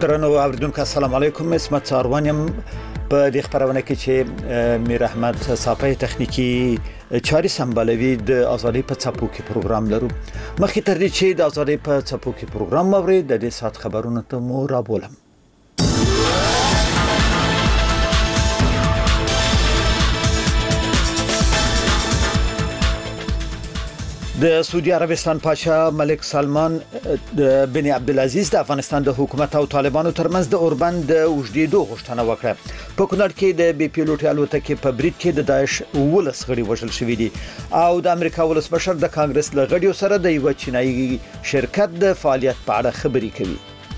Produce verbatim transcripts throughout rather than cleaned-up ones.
درنو اوریدونکو السلام علیکم. اسمت ساروانیم په دې خبرونه کې چې میر احمد صافی تخنیکی چاري سمبالوي د ازادي په څپو کې پروګرام لرو. مخکې تر دې چې د ازادي په څپو کې پروګرام موري د دې سات خبرونه ته مو را بولم. د سعودي عربستان پاچا ملک سلمان بن عبدالعزیز د افغانستان د حکومت او طالبانو ترمنځ د اوربند د وجديدو غوښتنه وکړه. په کونړ کې د بي پیلوټ الوتکې په برید کې د داعش ولس غړي وژل شوې دي او د امریکا ولسمشر د کانګرس لغړیو سره د یو چینایي شرکت د فعالیت په اړه خبرې کوي.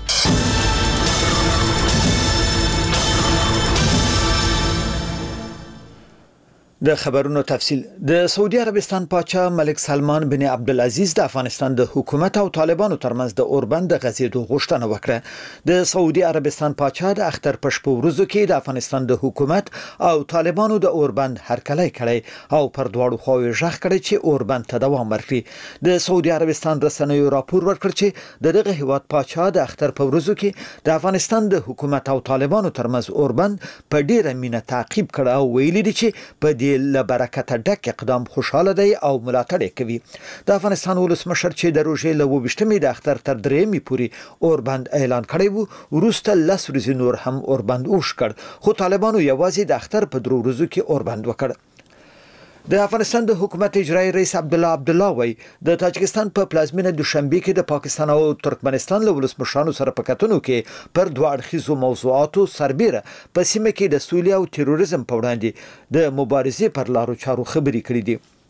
د خبرونو تفصیل. د سعودي عربستان پاچا ملک سلمان بن عبدالعزیز د افغانستان د حکومت او طالبانو ترمنځ د اوربند د غزیدو غوښتنه وکړه. د سعودي عربستان پاچا د اختر پښ په ورځو کې د افغانستان د حکومت او طالبانو د اوربند هرکلی کړي او پر دواړو خواوو ژغ کړي چې اوربند ته دوام ورکړي. د سعودي عربستان رسنیو راپور ورکړ چې د دغه هیواد پاچا د اختر په ورځو کې د افغانستان د حکومت او طالبانو ترمنځ اوربند په ډیره مینه تعقیب کړه او ویلي دي چې په له برکته ډک اقدام خوشاله دی او ملاتړ کوي. د افغانستان ولسمشر چې د روژې له وبشتمې د اختر تر درېمې پورې اوربند اعلان کړی وو وروسته لس ورځې نور هم اوربند اوښ کړ خو طالبانو یوازې د اختر په درو ورځو کې اوربند وکړ. د افغانستان د حکومت اجرایی رئیس عبدالله عبدالله وای د تاجکستان په پلازمینه دوشنبه کې د پاکستان او ترکمنستان له ولسمشرانو سره په کتنو کې پر دوه اړخیزو موضوعاتو سربېره په سیمه کې د سولې او تروریزم په وړاندې د مبارزې پر لارو چارو خبرې کړې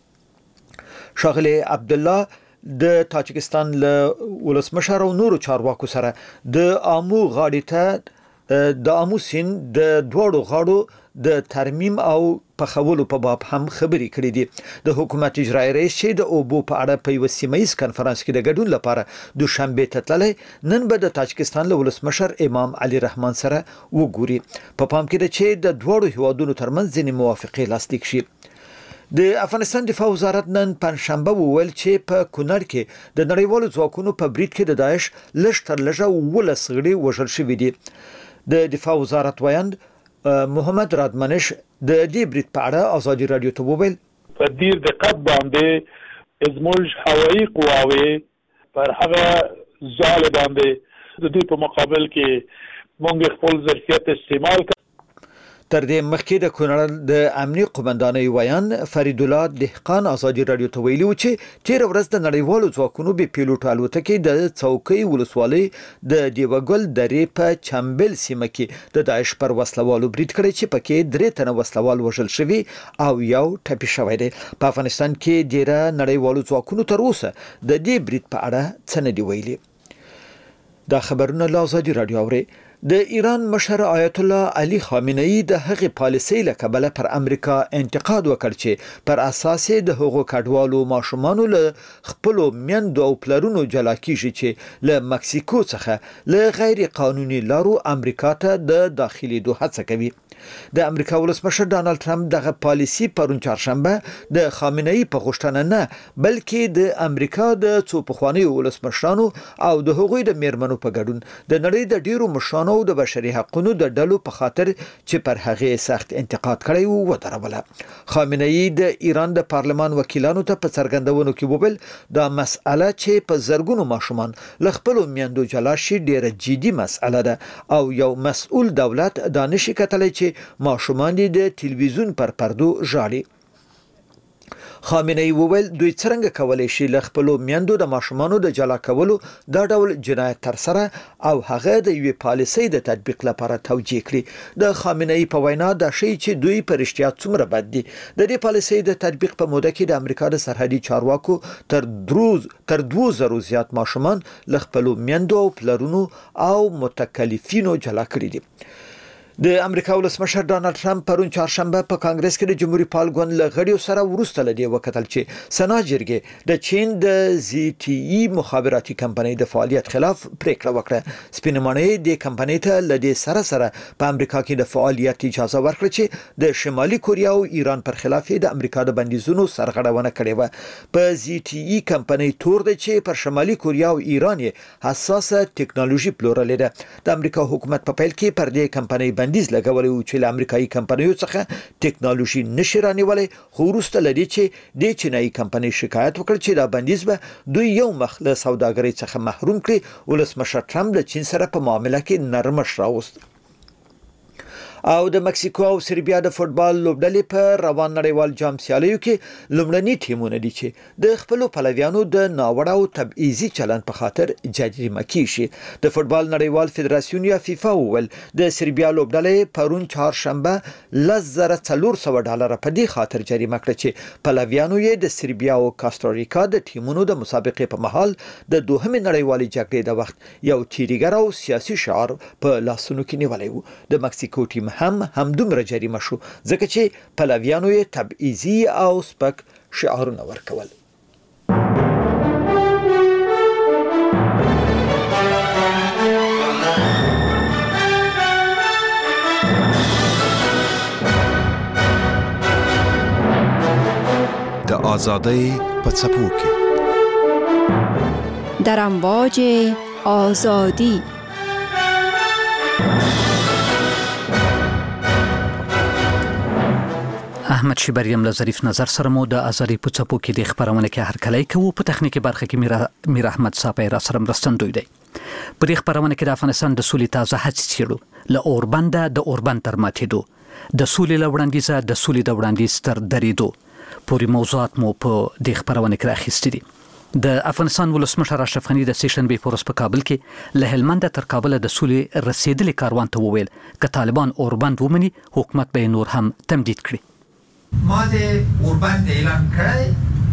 دي. ښاغلی عبدالله د تاجکستان له ولسمشر او نورو چارواکو سره د آمو غاړې ته د آمو سیند د دوړو غاړو د ترمیم او پخولو په باب هم خبرې کړې دي. د حکومت اجرایی رئیس چې د اوبو په اړه په یو سیمایي کانفرنس کې د ګډون لپاره دوشنبه ته تللی نن به د تاجکستان له ولسمشر امام علي رحمان سره وګوري. په پام کې ده چې د دوړو هیوادونو ترمنځ ځینې موافقې لاسلیک شي. د افغانستان دفاع وزارت نن پنځشنبه وویل چې په کونړ کې د نړیوالو ځواکونو په برید کې د داعش لږ تر لږه ولس غړي وژل شوي دي. د دفاع وزارت ویاند محمد رادمنش د دې برید په اړه ازادي رادیو ته وویل په ډیر دقت باندې زموږ هوایي قواوې پر هغه ځال باندې د دې په مقابل کې موږ خپل ظرفیت استعمال کړ. تر دې مخکې د کونړ د امنیي قومندانۍ ویان فرید الله دهقان ازادي رادیو ته ویلي و چې تیر ورځ د نړیوالو ځواکونو بي پیلوټ الوتکې د څوکۍ ولسوالۍ د دیوګل درې په چمبل سیمه کې د داعش پر وسلوالو برید کړی چې پکې درې تنه وسلوال وژل شوي او یو ټپي شوی دی. په افغانستان کې ډیره نړیوالو ځواکونو تر اوسه د دې برید په اړه څه نه دی ویلي. دا خبرونه له ازادي رادیو اوري. د ایران مشر آیت الله علي خامنه‌ای د هغې پالیسۍ له کبله پر امریکا انتقاد وکړ چې پر اساس د هغو کډوالو ماشومانو له خپلو میندو او پلرونو جلا کیږي چې له مکسیکو څخه له غیر قانوني لارو امریکا ته د داخليدو هڅه کوي. د امریکا ولسمشر ډانلډ ټرمپ دغه پالیسي پرون چهارشنبه د خامنه‌ای په غوښتنه نه بلکې د امریکا د څو پخوانیو ولسمشرانو او د هغوی د میرمنو په ګډون د نړۍ د ډیرو مشرانو د بشري حقوقو د ډلو په خاطر چې پر هغه سخت انتقاد کړی وو ودروله. خامنه‌ای د ایران د پارلمان وکیلانو ته په څرګندونو کې وویل دا مسأله چې په زرګونو ماشومان له خپلو میندو جلا شي ډیره جدي مسأله ده او یو مسؤل دولت دا نشي کتلی چې ماشومان دي د تلویزیون پر پردو ژاړي. خامنه‌ای وویل دوی څنګه کولای شي له خپلو میندو د ماشومانو د جلا کولو دا ډول جنایت تر سره او هغه د یوې پالیسۍ د تطبیق لپاره توجیه کړي. د خامنه‌ای په وینا دا شی چې دوی پر اشتیا څومره بد دي. د دې پالیسۍ د تطبیق په موده کې د امریکا د سرحدي چارواکو تر دروز تر دوه زره زیات ماشومان له خپلو میندو او پلرونو او متکلفینو جلا کړي دي. د امریکا ولسمشر ډانلډ ټرمپ پرون چهارشنبه په کانګرس کې د جمهوریت پال ګوند له غړیو سره ورسته لدی وکتل چې سنا جرګې د چین د زی ټي ای مخابراتي کمپنۍ د فعالیت خلاف پریکړه وکړه. سپینمنې د کمپنۍ ته لدی سره سره په امریکا کې د فعالیت اجازه ورکړه چې د شمالي کوریا او ایران پر خلاف د امریکا د بندیزونو سرغړونه کړې و. په زی ټي ای کمپنۍ تور د چې پر شمالي کوریا او ایران حساسه ټکنالوژي پلورلې ده. د امریکا حکومت په پیل کې پر دې کمپنۍ بندیز لګولې و چې له امریکایي کمپنیو څخه ټکنالوژي نشي رانیولې، خو وروسته لدی چې د چینایي کمپنۍ شکایت وکړ چې دا بندیز به دوی یو مخ له سوداګرۍ څخه محروم کړي. ولسمشر ټرمپ له چین سره په معامله کې نرمش راوست. او د مکسیکو او سربیا د فوتبال لوبډلې په روان نړیوال جام سیالیو کې لومړني ټیمونه دي چې د خپل پلویانو د ناوړه او تبعیضي چلند په خاطر جریمه کیږي. د فوتبال نړیوال فدراسیون یا فیفا وویل د سربیا لوبډلې پرون چهارشنبه لزر څلور سوه ډالر په دې خاطر جریمه کړه چې پلویانو یې د سربیا او کاستاریکا د ټیمونو د مسابقې په محل د دوهمې نړیوالې جګړې د وخت یو تیریګر او سیاسي شعار په لاسونو کې نیولی و. د مکسیکو ټیم هم همدومره جریمه شو ځکه چې پلویانو یې تبعیضي او سپک شعارونه ورکول. د آزادۍ په څپو کې در امواج آزادی. احمد شیبریم له ظریف نظر سره مو د ازادي په څپو کې د خبرونه کې هرکلی کوو. په تخنیکی برخه کې میر میر احمد صاحب را سره مرستندوی دی. په دې خبرونه کې د افغانستان د سولې تازه هڅې څیړو، له اوربند د اوربند تر ماتېدو، د سولې له وړاندیزه د سولې د وړاندیز تر درېدو پورې موضوعات مو په دې خبرونه کې راخیستي دي. د افغانستان ولسمشر اشرف غنی د سیشنبې په ورځ په کابل کې له هلمند تر کابل د سولې رسیدلي کاروان ته وویل که طالبان اوربند ومني حکومت به نور هم تمدید کړي. ما د اوربند اعلان کړی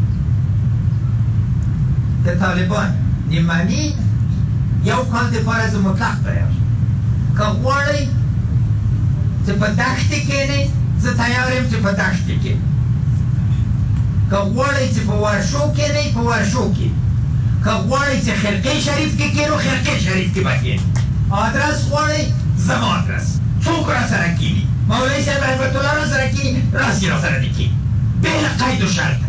د طالبان نیمانی یو کال د فرض مطلق تیار که غواړئ چې په دښتې کې نه زه تیار یم چې په دښتې کې که غواړئ چې په ورشو کې نه په ورشو کې که غواړئ چې خرقې شریف کې کېنو خرقې شریف کې به کېنو آدرس غواړئ زما آدرس څوک را سره کېني مولوي صاحب رحمت الله را سره کېني راسي را سره دي کېني بې له قید و شرطه.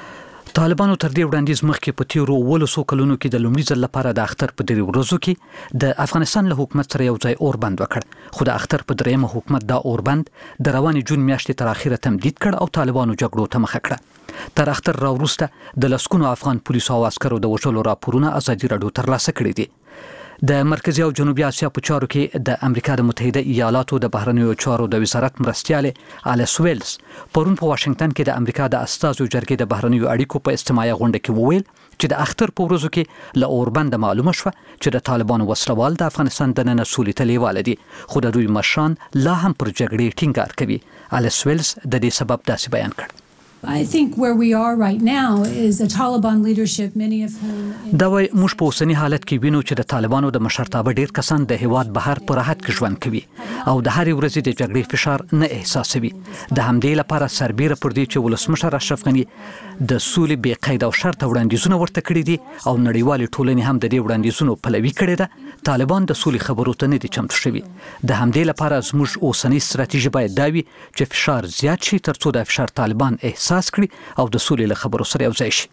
طالبانو تر دې وړاندیز مخکې په تیرو ولسو کلونو کې د لومړي ځل لپاره د اختر په درې ورځو کې د افغانستان له حکومت سره یو ځای اوربند وکړ، خو د اختر په درېیمه حکومت دا اوربند د روانې جون میاشتې تر اخره تمدید کړ او طالبانو جګړو ته مخه کړه. تر اختر راوروسته د لسګونو افغان پولیسو او عسکرو د وژلو راپورونه ازادي راډیو ترلاسه کړي دي. د مرکزی او جنوبي اسیا په چارو کې د امریکا د متحده ایالاتو د بهرنیو چارو د وزارت مرستیال الیس ویلز پرون په واشنگټن کې د امریکا د استازو جرګې د بهرنیو اړیکو په اجتماعي غونډه کې وویل چې د اختر په ورځو کې له اوربند معلومه شوه چې د طالبانو وسلوال د افغانستان د نن سولې ته لیواله دي، خو د دوی مشران لا هم پر جګړې ټینګار کوي. الیس ویلز د دې سبب داسې بیان کړ. I think where we are right now is the Taliban leadership, many of whom دا وای موږ په اوسنی حالت کې وینو چې د طالبانو د مشرتابه ډیر کسان د هیواد بهر په راحت کې ژوند کوي او د هرې ورځې د جګړې فشار نه احساسوي. د همدې لپاره سربیره پر دې چې ولسمشر اشرف غنی د سولې بې قید او شرط وړاندیزونه ورته کړي دي او نړیوالې ټولنې هم د دې وړاندیزونو پلوي کړې ده، طالبان د سولې خبرو ته نه دي چمتو شوي. د همدې لپاره زموږ اوسنی ستراتیژي باید دا وي چې فشار زیات شي ترڅو د فشار طالبان احساس کړي او د سولې له خبرو سره یو ځای شي.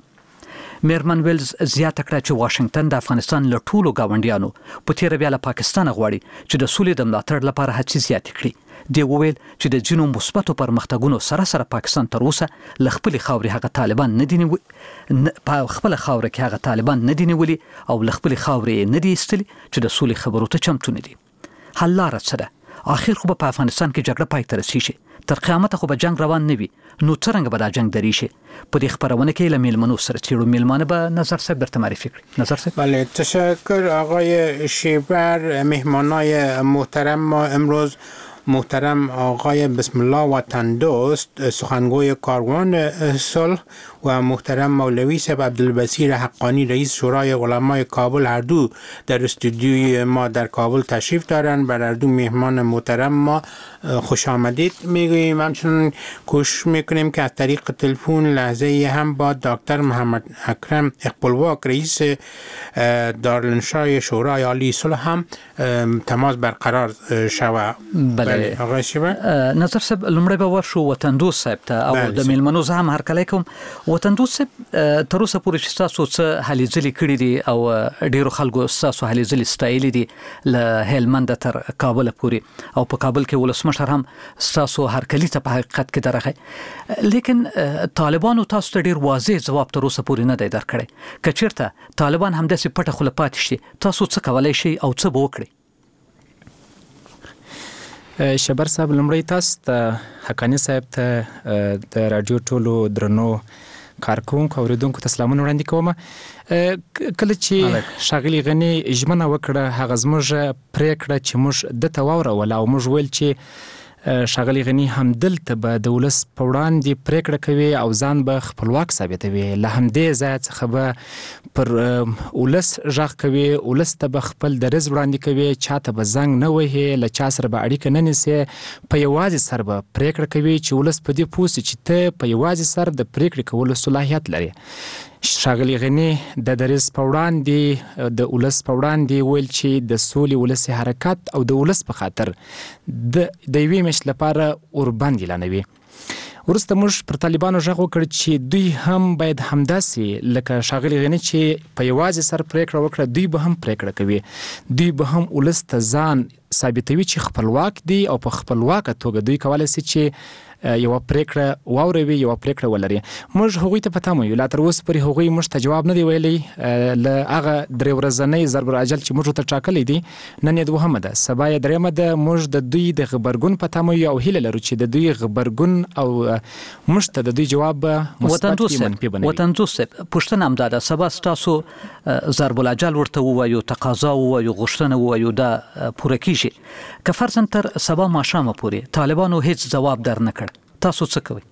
میرمن ویلز زیاته کړه چې واشنگټن د افغانستان له ټولو ګاونډیانو په تیره بیا له پاکستان غواړي چې د سولې د ملاتړ لپاره هڅې زیاتې کړي. دی وویل چې د ځینو مثبتو پرمختګونو سره سره پاکستان تر اوسه له خپلې خاورې هغه طالبان نه دي نیولي په خپله خاوره کې هغه طالبان نه دي نیولي او له خپلې خاورې نه دي ایستلي چې د سولې خبرو ته چمتو نه دي. حل لاره څه ده؟ آخر خو به په افغانستان کې جګړه پای ته رسیږي، تر قیامته خو به جنگ روان نه وي، نو څرنګه به دا جنگ دری شي؟ په دې خبرونه کې له میلمنو سره څیړو. میلمانه به نظر صاحب درته معرفي کړي. نظر صاحب. بله تشکر آقای شیبر. مهمانای محترم ما امروز محترم آقای بسم الله وطندوست سخنگوی کاروان صلح و محترم مولوی صاحب عبدالبصیر حقانی رئیس شورای علمای کابل هر دو در استودیوی ما در کابل تشریف دارن. بر هر دو مهمان محترم ما خوش آمدید میگوییم. همچنین کوشش میکنیم که از طریق تلفن لحظه هم با دکتر محمد اکرم اقبالواک رئیس دارالانشای شورای عالی صلح هم تماس برقرار شود. بله آقای شیبه نظر صاحب لمړی به ورشو وطندوست صاحب ته او د میلمنو زه هم هرکلی کوم. وطندوست صاحب تر اوسه پورې چې ستاسو څه هلې ځلې کړي دي او ډېرو خلکو ستاسو هلې ځلې ستایلې دي له هلمنده تر کابله پورې او په کابل کې ولسمشر هم ستاسو هرکلي ته په حقیقت کې درغی، لیکن طالبانو تاسو ته ډېر واضح ځواب تر اوسه پورې نه دی درکړی. که چېرته طالبان همداسې پټه خوله پاتې شي تاسو څه کولی شئ او څه به وکړئ؟ شبر صاحب لمړی تاسو ته حقانی صاحب ته د رادیو ټولو درنو کارکونکو اوریدونکو ته سلامونه وړاندې کوم. کله چې ښاغلي غني ژمنه وکړه هغه زموږ پرېکړه چې موږ دته واوروله او موږ ویل چې ښاغلي غني همدلته به د ولس په وړاندې پرېکړه کوي او ځان به خپلواک ثابتوي، له همدې ځایه څخه به پر ولس غږ کوي، ولس ته به خپل دریځ وړاندې کوي، چا ته به زنګ نه وهي، له چا سره به اړیکه نه نیسي، په یوازې سر به پرېکړه کوي چې ولس په دې پوه سي چې ته په یوازې سر د پرېکړې کولو صلاحیت لري. ښاغلي غني د دریځ په وړاندې د ولس په وړاندې ویل چې د سولې ولسي حرکت او د ولس په خاطر د د یوې میاشتې لپاره اوربند اعلانوي. وروسته موږ پر طالبانو غږ وکړ چې دوی هم باید همداسې لکه ښاغلي غني چې په یوازې سر پرېکړه وکړه دوی به هم پرېکړه کوي، دوی به هم ولس ته ځان ثابتوي چې خپلواک دي او په خپلواکه توګه دوی کولی سي چې یوه پرېکړه واوروي، یوه پرېکړه ولري. موږ هغوی ته په تمه یو، لا تر اوسه پورې هغوی موږ ته جواب نه دی ویلی له هغه درې ورځنۍ ضرب الاجل چې موږ ورته ټاکلی دی. نن یې دوهمه ده، سبا یې درېیمه ده. موږ د دوی د غبرګون په تمه یو او هیله لرو چې د دوی غبرګون او موږ ته د دوی جواب به مثبت وي، منفي به نه وي. وطندوست صاحب پوښتنه همدا ده، سبا ستاسو ضرب الاجل ورته ووایو، تقاضا ووایو، غوښتنه ووایو، دا پوره کېږي. که فرضاً تر سبا ماښامه پورې طالبانو هیڅ ځواب در نه کړ تاسو څه کوئ؟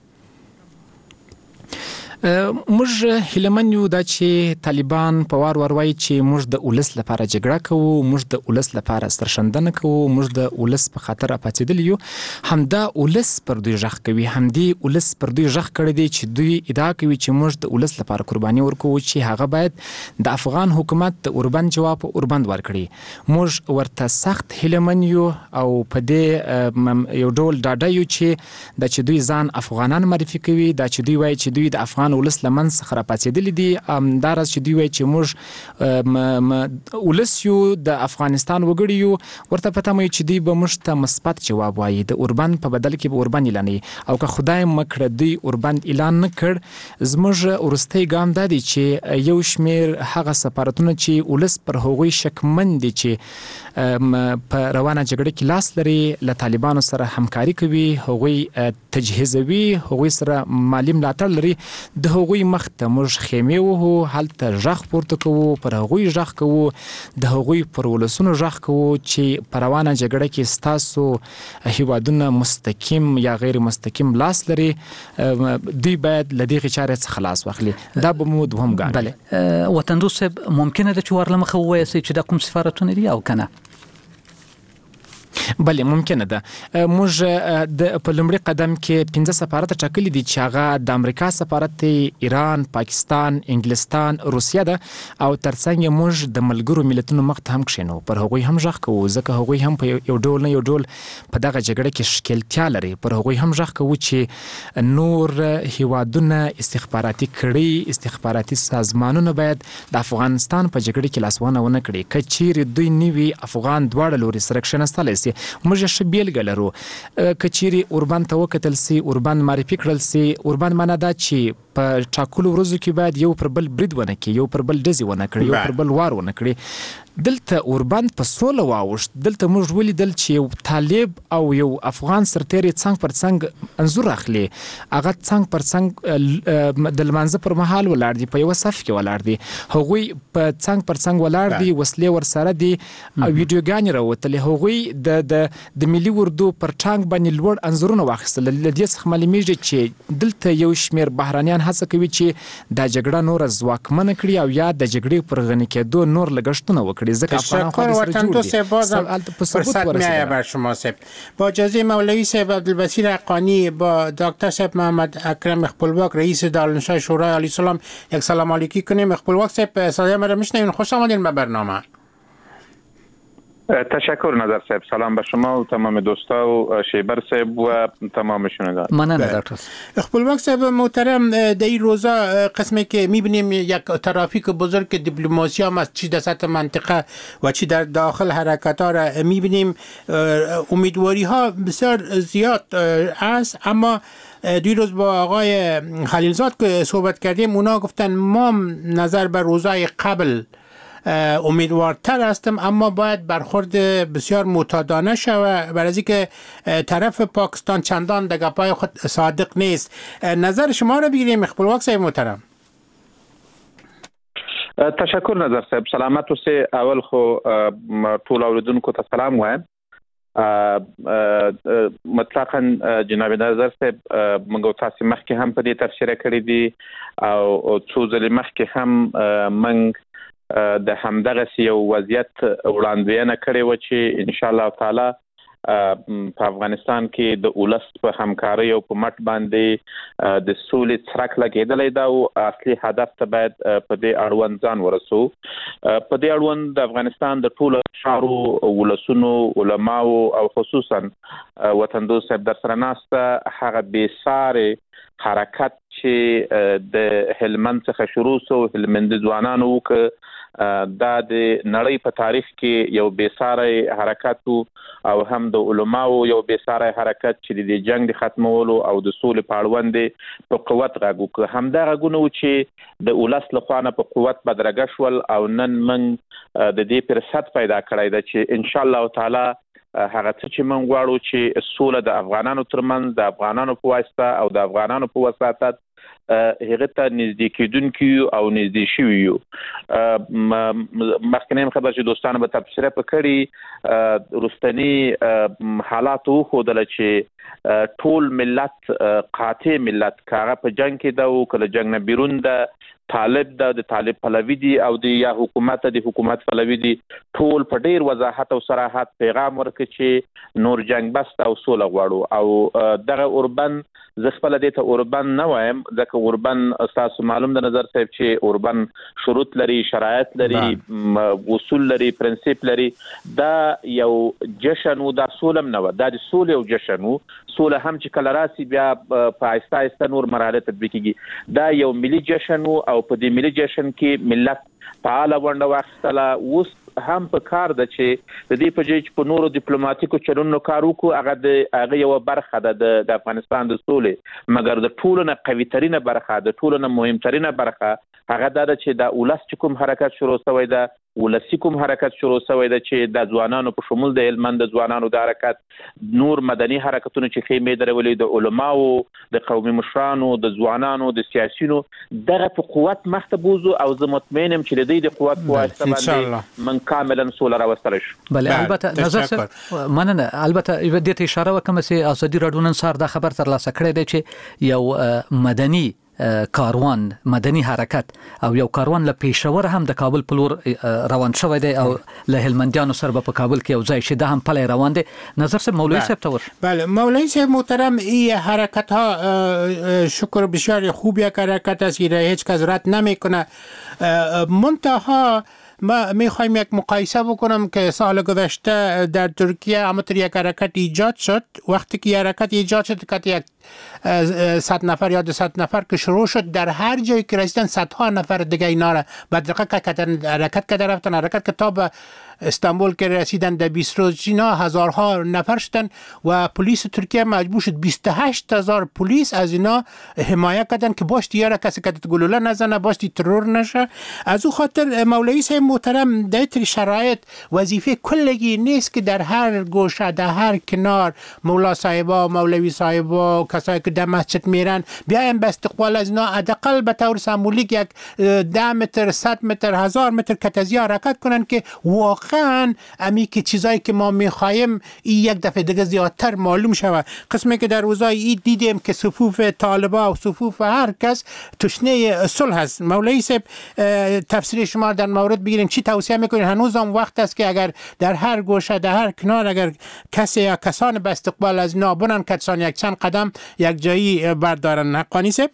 موږ هیلهمن یو دا چې طالبان په وار وار وایي چې موږ د ولس لپاره جګړه کوو، موږ د ولس لپاره سرښندنه کوو، موږ د ولس په خاطر راپاڅېدلي یو. همدا ولس پر دوی غږ کوي، همدې ولس پر دوی غږ کړی دی چې دوی ادعا کوي چې موږ د ولس لپاره قرباني ورکوو چې هغه باید د افغان حکومت د اوربند جواب اوربند ورکړي. موږ ورته سخت هیلهمن یو او په دې یو ډول ډاډه یو چې دا چې دوی ځان افغانان معرفي کوي، دا چې دوی وایي چې دوی د افغان ولس لمن څخه راپاڅېدلي دي، همداراز چې دوی وایي چې موږ ولس یو، د افغانستان وګړي یو. ورته په تمه یو چې دوی به موږ ته مثبت جواب وایي، د اوربند په بدل کې به اوربند اعلانوي. او که خدای مه کړه دوی اوربند اعلان نه کړ، زموږ وروستی ګام دا دی چې یو شمېر هغه سفارتونه چې ولس پر هغوی شکمن دي چې په روانه جګړه کې لاس لري، له طالبانو سره همکاري کوي، هغوی تجهیزوي، هغوی سره مالي ملاتړ لري، د هغوی مخ ته موږ خیمې وهو، هلته غږ پورته کوو، پر هغوی غږ کوو، د هغوی پر ولسونو غږ کوو چې په روانه جګړه کې ستاسو هیوادونه مستقیم یا غیر مستقیم لاس لري، دوی باید له دغې چارې څخه لاس واخلي. دا به مو دوهم ګام. بله وطندوست صاحب ممکنه ده چې ور له مخه ووایاست چې دا کوم سفارتونه دي او که نه؟ بله ممکنه ده. موږ د په لومړي قدم کې پنځه سفارت ټاکلي دي چې هغه د امریکا سفارت دی، ایران، پاکستان، انګلستان، روسیه ده او ترڅنګ یې موږ د ملګرو ملتونو مخ ته هم کښېنو، پر هغوی هم غږ کوو ځکه هغوی هم په یو ډول نه یو ډول په دغه جګړه کې ښکیلتیا لري، پر هغوی هم غږ کوو چې نور هیوادونه استخباراتي کړۍ، استخباراتي سازمانونه باید د افغانستان په جګړه کې لاسوهنه ونه کړي. که چیرې دوی نه وي افغان دواړه لوري سره کښېنستلی سي، موږ ښه بیلګه لرو. که چیرې اوربند ته وکتل سي، اوربند معرفي کړل سي، اوربند معنا دا چې په ټاکلو ورځو کې باید یو پر بل برید ونه کړي، یو پر بل ډزې ونه کړي، یو پر بل وار ونه کړي. دلته اوربند په سوله واوښت. دلته موږ ولیدل چې یو طالب او یو افغان سرتېری څنګ پر څنګ انځور اخلي، هغه څنګ پر څنګ د لمانځه پر مهال ولاړ دي، په یو صف کې ولاړ دي، هغوی په څنګ پر څنګ ولاړ دي، وسلې ورسره دي، ویډیوګانې راوتلې، هغوی د د د ملي اردو پر ټانګ باندې لوړ انځورونه واخیستل. له دې څخه معلومیږي چې دلته یو شمېر بهرانیان هڅه کوي چې دا جګړه نور ځواکمنه کړي او یا د جګړې پر غني کېدو نور لګښتونه وکړي. تشکر وطن سه بازم فرصت میایه بر شما سب. با اجازه مولوی صاحب عبدالبصیر حقانی با دکتر صاحب محمد اکرم خپلواک رئیس دارالانشای شورای عالی سلام یک سلام علیکی کنیم. خپلواک صاحب صدای ما را میشنوین، خوش آمدین به برنامه. تشکر نظر صاحب، سلام به شما و تمام دوستا و شیبر صاحب و تمام شنوندگان. ممنون دکتر. خپلواک صاحب محترم، در این روزا قسمی که میبینیم یک ترافیک بزرگ دیپلماسی هم از چی در سطح منطقه و چی در داخل حرکت ها را میبینیم، امیدواری ها بسیار زیاد است، اما دوی روز با آقای خلیلزاد که صحبت کردیم اونا گفتن ما نظر به روزای قبل امیدوارتر هستم، اما باید برخورد بسیار معتادانه شود برای اینکه طرف پاکستان چندان در گپای خود صادق نیست. نظر شما را بگیریم خپلواک صاحب محترم. تشکر نظر صاحب، سلامت اوسئ. اول خو ټول اوریدونکو ته سلام وایم. مطلقاً جناب نظر صاحب موږ تاسو مخکې هم په دې تفسیر کړی دي او څو ځلې مخکې هم موږ د همدغه یو وضعیت وړاندوینه کړې و چې ان شاء الله تعالی په افغانستان کې د اولس په همکارۍ او په مټ باندې د سولې څرک لګېدلی دا او اصلي هدف ته باید په دې اړوند ځان ورسو. په دې اړوند د افغانستان د ټولو شارو ولسونو علماو او خصوصا وطن دوست صاحب در سره ناسته هغه بېسارې حرکت چې د هلمند څخه شروع سو، هلمند ځوانانو وکړه، دا د نړۍ په تاریخ کې یو بېساری حرکت او هم د علماو یو بېساری حرکت چې د جنگ د ختمولو او د سولې په اړوند په قوت غږ وکړ. همدا غږونه و چې د اولس لخوا نه په قوت بدرګه شول او نن موږ د دې فرصت پیدا کړی ده چې ان شاء الله تعالی هغه څه چې موږ غواړو چې سوله د افغانانو ترمنځ د افغانانو په واسطه او د افغانانو په وساطت هغه ته نږدې کېدونکي او نږدې شوي یو. مخکنی خبر چې دوستانو به تبصره پکړي رستنی حالات وښودله چې ټول ملت قاطع ملت کاغه په جنگ کې ده او کله جنگ نه بیرون ده، طالب ده د طالب پلوي دي او د یا حکومت د حکومت پلوي دي، ټول په ډیر وضاحت او صراحت پیغام ورکړي چې نور جنگ بس او سوله غواړو. او دغه اوربن زه خپل دې ته اوربن نه وایم ځکه اوربن تاسو معلوم د نظر صاحب چې اوربن شروط لري، شرایط لري، اصول لري، پرنسپ لري. دا یو جشن و، دا سولم نه و، دا د سولې یو جشن و. سوله هم چې کله راسي بیا په آهسته آهسته نور مراحل تطبیق کیږي. دا یو ملي جشن و او په دې ملي جشن کې ملت فعاله ونډه واخیستله. اوس هم په کار ده چې د دې په ځای چې په نورو ډیپلوماټیکو چلونو کار وکړو، هغه د هغه یوه برخه ده د افغانستان د سولې، مګر د ټولو نه قوي ترینه برخه، د ټولو نه مهمترینه برخه هغه دا ده چې د اولس چې کوم حرکت شروع شوی ده، ولسی کوم حرکت شروع شوی ده چې د ځوانانو په شمول د هلمند د ځوانانو د حرکت، نور مدني حرکتونه چې خیمې درولې، د علماو، د قومي مشرانو، د ځوانانو، د سیاسیونو، دغه په قوت مخته بوزو او زه مطمئن یم چې د دې د قوت په واسطه باندې من کاملا سوله راوستلی شو. بله البته نظر صاحب مننه. البته دې ته اشاره وکړم چې ازادي راډیو نن سهار دا خبر ترلاسه کړی دی چې یو مدني کاروان، مدني حرکت او یو کاروان له پېښور هم د کابل په لور روان شوی دی او له هلمندیانو سره په کابل کې یو ځای شي، دا هم پلی روان دی. نظر صاحب مولوی صاحب ته ور. بله مولوی صاحب محترم، این حرکت ها شکر بسیار خوب یک حرکت است، هیچ کس رد نمیکنه. منتها ما میخوایم یک مقایسه بکنم که سال گذشته در ترکیه همونطور یک حرکت ایجاد شد. وقتی که حرکت ایجاد شد که یک صد نفر یا دویست نفر که شروع شد، در هر جایی که رسیدن صدها نفر دیگه اینا را بدرقه کردن، حرکت کرده رفتن، حرکت که تا به استانبول که رسیدن در بیست روز اینا هزارها نفر شدن و پلیس ترکیه مجبور شد بیست و هشت هزار پلیس از اینا حمایت کردن که باش دیاره کسی که گلوله نزنه، باش دی ترور نشه. از او خاطر مولوی صاحب محترم در این شرایط وظیفه کلگی نیست که در هر گوشه در هر کنار مولا صاحبا، مولوی صاحبا، کسایی که در مسجد میرن بیایم به استقبال از اینا حداقل به طور سمبولیک یک ده متر، صد متر، هزار متر کتزی حرکت کنن که واقعا امی که چیزایی که ما میخوایم این یک دفعه دیگه زیادتر معلوم شود. قسمی که در روزای این دیدیم که صفوف طالبا و صفوف هر کس تشنه صلح هست. مولوی صاحب تفسیر شما در مورد بگیریم، چی توصیه میکنین؟ هنوز هم وقت است که اگر در هر گوشه در هر کنار اگر کسی یا کسان به استقبال از اینا برن کسان یک چند قدم یک جایی بردارن. حقانی صاحب.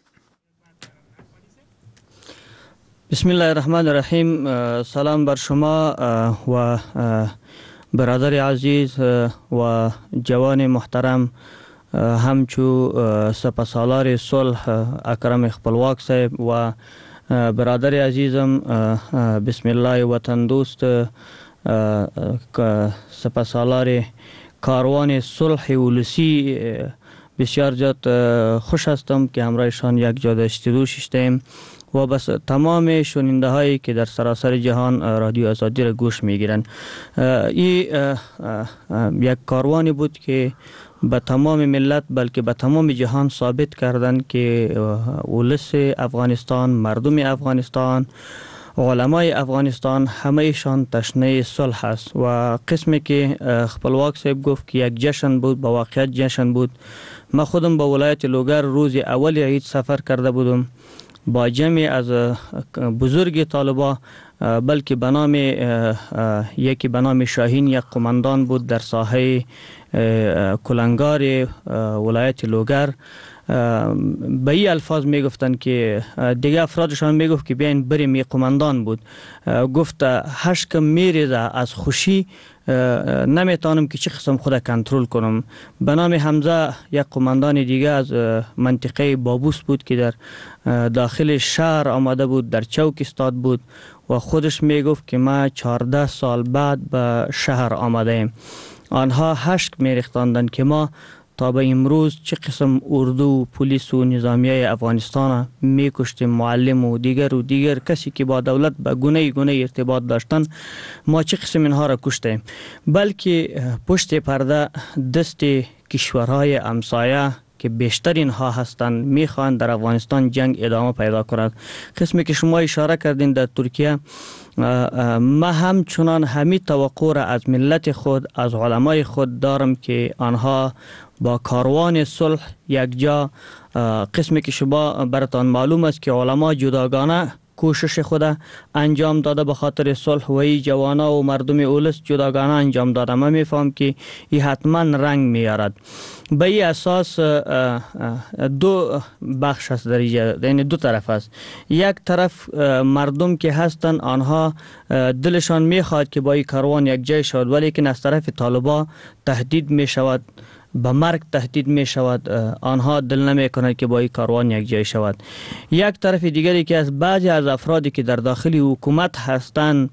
بسم الله الرحمن الرحیم. سلام بر شما و برادر عزیز و جوان محترم، همچو سپاسالار صلح اکرم خپلواک صاحب و برادر عزیزم بسم الله وطن دوست سپاسالار کاروان صلح ولسی. بسیار زیاد خوش هستم که همراهشان یک جا داشته شدیم و بس تمام شنونده هایی که در سراسر جهان رادیو آزادی را گوش میگیرن. این یک کاروانی بود که به تمام ملت بلکه به تمام جهان ثابت کردن که ولس افغانستان، مردم افغانستان، علمای افغانستان همهشان تشنه صلح است. و قسمی که خپلواک صاحب گفت که یک جشن بود، با واقعیت جشن بود. من خودم با ولایت لوگر روز اول عید سفر کرده بودم با جمع از بزرگ طالبا، بلکه به نام یکی به نام شاهین یک قماندان بود در ساحه کلنگار ولایت لوگر. به این الفاظ می گفتن که دیگه افرادشان می گفت که بیاین بریم. یک قماندان بود، گفت هشکم میریزه از خوشی، نمیتونم که چه قسم خود کنترل کنم. به نام حمزه یک قماندان دیگه از منطقه بابوس بود که در داخل شهر آمده بود، در چوک استاد بود و خودش می گفت که ما چهارده سال بعد به شهر آمده ایم. آنها هشک می ریختاندن که ما تا به امروز چه قسم اردو و پلیس و نظامیه افغانستان می کشتیم، معلم و دیگر و دیگر کسی که با دولت به گونه گونه ارتباط داشتن، ما چه قسم اینها را کشتیم. بلکه پشت پرده دست کشورهای همسایه که بیشتر اینها هستند میخوان در افغانستان جنگ ادامه پیدا کند. قسمی که شما اشاره کردین در ترکیه، ما همچنان همین توقع را از ملت خود، از علمای خود دارم که آنها با کاروان صلح یک جا، قسمی که شما براتان معلوم است که علما جداگانه کوشش خود انجام داده به خاطر صلح و ای جوانا و مردم اولس جداگانه انجام داده. من میفهم که این حتما رنگ میارد. به این اساس دو بخش است در اینجا، یعنی دو طرف است. یک طرف مردم که هستند آنها دلشان میخواد که با این کاروان یک جای شود، ولی که از طرف طالبا تهدید میشود، به مرگ تهدید می شود، آنها دل نمی کنند که با این کاروان یک جای شود. یک طرف دیگری که از بعضی از افرادی که در داخل حکومت هستند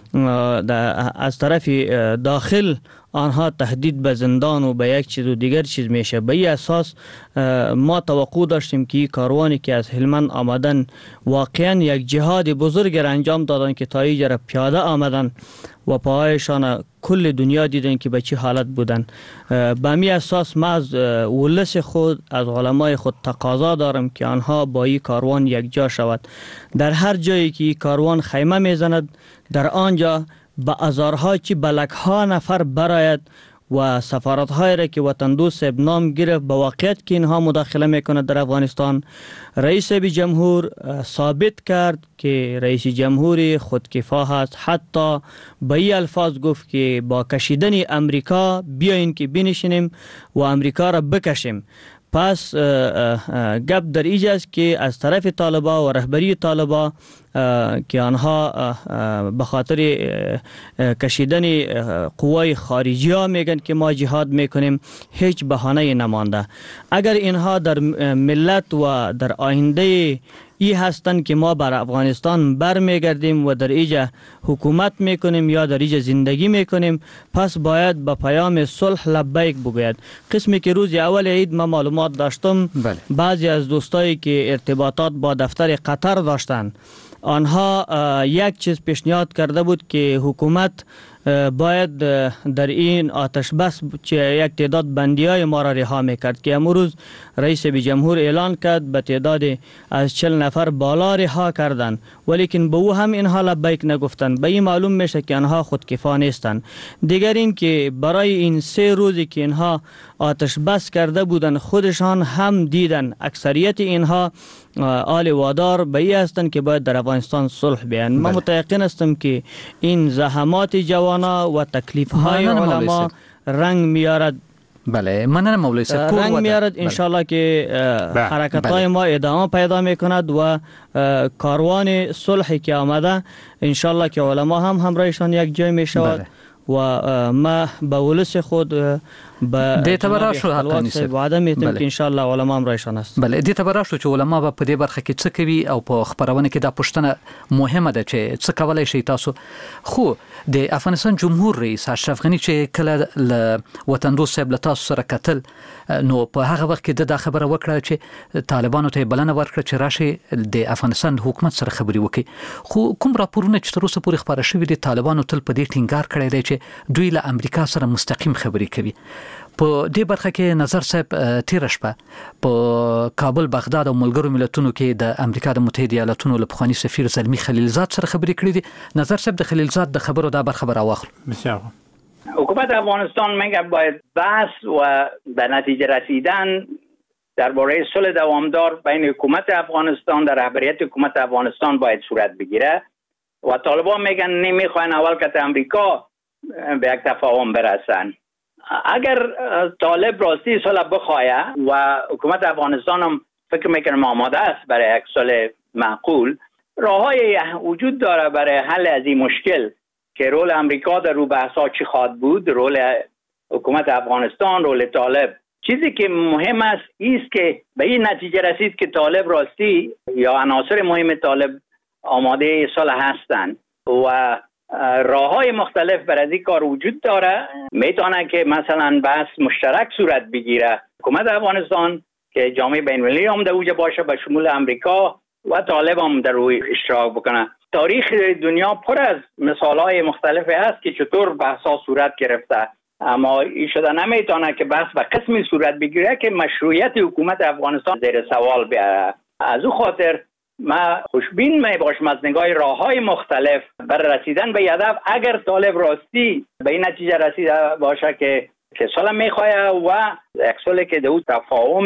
از طرف داخل آنها تهدید به زندان و به یک چیز و دیگر چیز میشه. به این اساس ما توقع داشتیم که این کاروانی که از هلمند آمدن واقعا یک جهاد بزرگ را انجام دادن که تا اینجا پیاده آمدن و پاهایشان کل دنیا دیدن که به چه حالت بودن. به می اساس ما از ولس خود، از علمای خود تقاضا دارم که آنها با این کاروان یک جا شود. در هر جایی که این کاروان خیمه میزند در آنجا با هزارها چی بلکها نفر براید و سفارت‌های را که وطن دوست نام گرفت به واقعیت که اینها مداخله میکنه در افغانستان. رئیس جمهور ثابت کرد که رئیس جمهور خودکفا هست، حتی به این الفاظ گفت که با کشیدن امریکا بیاین که بنشینیم و امریکا را بکشیم. پس گپ در اینجاست که از طرف طالبا و رهبری طالبا که آنها به خاطر کشیدن قوای خارجی ها میگن که ما جهاد میکنیم، هیچ بهانه نمانده. اگر اینها در ملت و در آینده ای هستند که ما بر افغانستان برمیگردیم و در ایجا حکومت میکنیم یا در ایجا زندگی میکنیم، پس باید با پیام صلح لبیک بگوید. قسمی که روز اول عید ما معلومات داشتم، بله. بعضی از دوستایی که ارتباطات با دفتر قطر داشتند، آنها یک چیز پیشنهاد کرده بود که حکومت باید در این آتش بس یک تعداد بندی های ما را رها میکرد که امروز رئیس جمهور اعلان کرد به تعداد از چل نفر بالا رها کردن، ولیکن به او هم اینها لبیک نگفتن. به این معلوم میشه که آنها خودکفا نیستن. دیگر این که برای این سه روزی که اینها آتش بس کرده بودن، خودشان هم دیدن اکثریت اینها آل وادار به این هستند که باید در افغانستان صلح بیان. من متیقن هستم که این زحمات جوانا و تکلیف های علما رنگ میارد. بله، مننه مولوی صاحب. رنگ میارد انشالله که حرکت های ما ادامه پیدا میکند و کاروان صلحی که آمده انشالله که علما هم همراهشان یک جای میشود و ما به ولس خود به دیتا براشو حقانی صاحب وعده میتیم که ان شاء الله علما هم رایشان است. بله، دیتا براشو چې علما به په دې برخه کې څه کوي او په خبرونه کې دا پوښتنه مهمه ده چې څه کولای شي تاسو. خو د افغانستان جمهور رئیس اشرف غنی چې کله ل وطن دوست صاحب له تاسو سره کتل، نو په هغه وخت کې د خبره وکړه چې طالبانو ته بلنه ورکړه چې راشي د افغانستان حکومت سره خبري وکړي. خو کوم راپورونه چې تر اوسه پورې خبره شوي دي، طالبانو تل په دې ټینګار کړی دی چې دوی له امریکا سره مستقیم خبري کوي. په دې برخه کې نظر صاحب تیر شپه په کابل، بغداد او ملګرو ملتونو کې د امریکا د متحده ایالاتونو له پخواني سفیر زلمی خلیلزاد سره خبرې کړې دي. نظر صاحب د خلیلزاد د خبرو دا برخه راواخلو. بسیار حکومت افغانستان میگه باید بحث و به نتیجه رسیدن درباره صلح دوامدار بین حکومت افغانستان در رهبریت حکومت افغانستان باید صورت بگیره و طالبان میگن نمیخواین اول که امریکا به یک تفاهم برسن. اگر طالب راستی صلح بخواهد و حکومت افغانستان هم فکر میکنم آماده است برای یک صلح معقول، راههای وجود داره برای حل از این مشکل که رول امریکا در رو بحثا چی خواهد بود، رول حکومت افغانستان، رول طالب. چیزی که مهم است ایست که به این نتیجه رسید که طالب راستی یا عناصر مهم طالب آماده صلح هستند و راههای مختلف برای این کار وجود داره. میتونه که مثلا بحث مشترک صورت بگیره، حکومت افغانستان که جامعه بین‌المللی هم در اوج باشه به شمول امریکا و طالب هم در روی اشتراک بکنه. تاریخ دنیا پر از مثالهای مختلفی هست که چطور بحثا صورت گرفته، اما این شده نمیتونه که بحث به قسمی صورت بگیره که مشروعیت حکومت افغانستان زیر سوال بیاره. از او خاطر ما خوشبین می باشم از نگاه راههای مختلف برای رسیدن به هدف. اگر طالب راستی به این نتیجه رسیده باشه که که صلح میخواه و یک صلح که دو تفاهم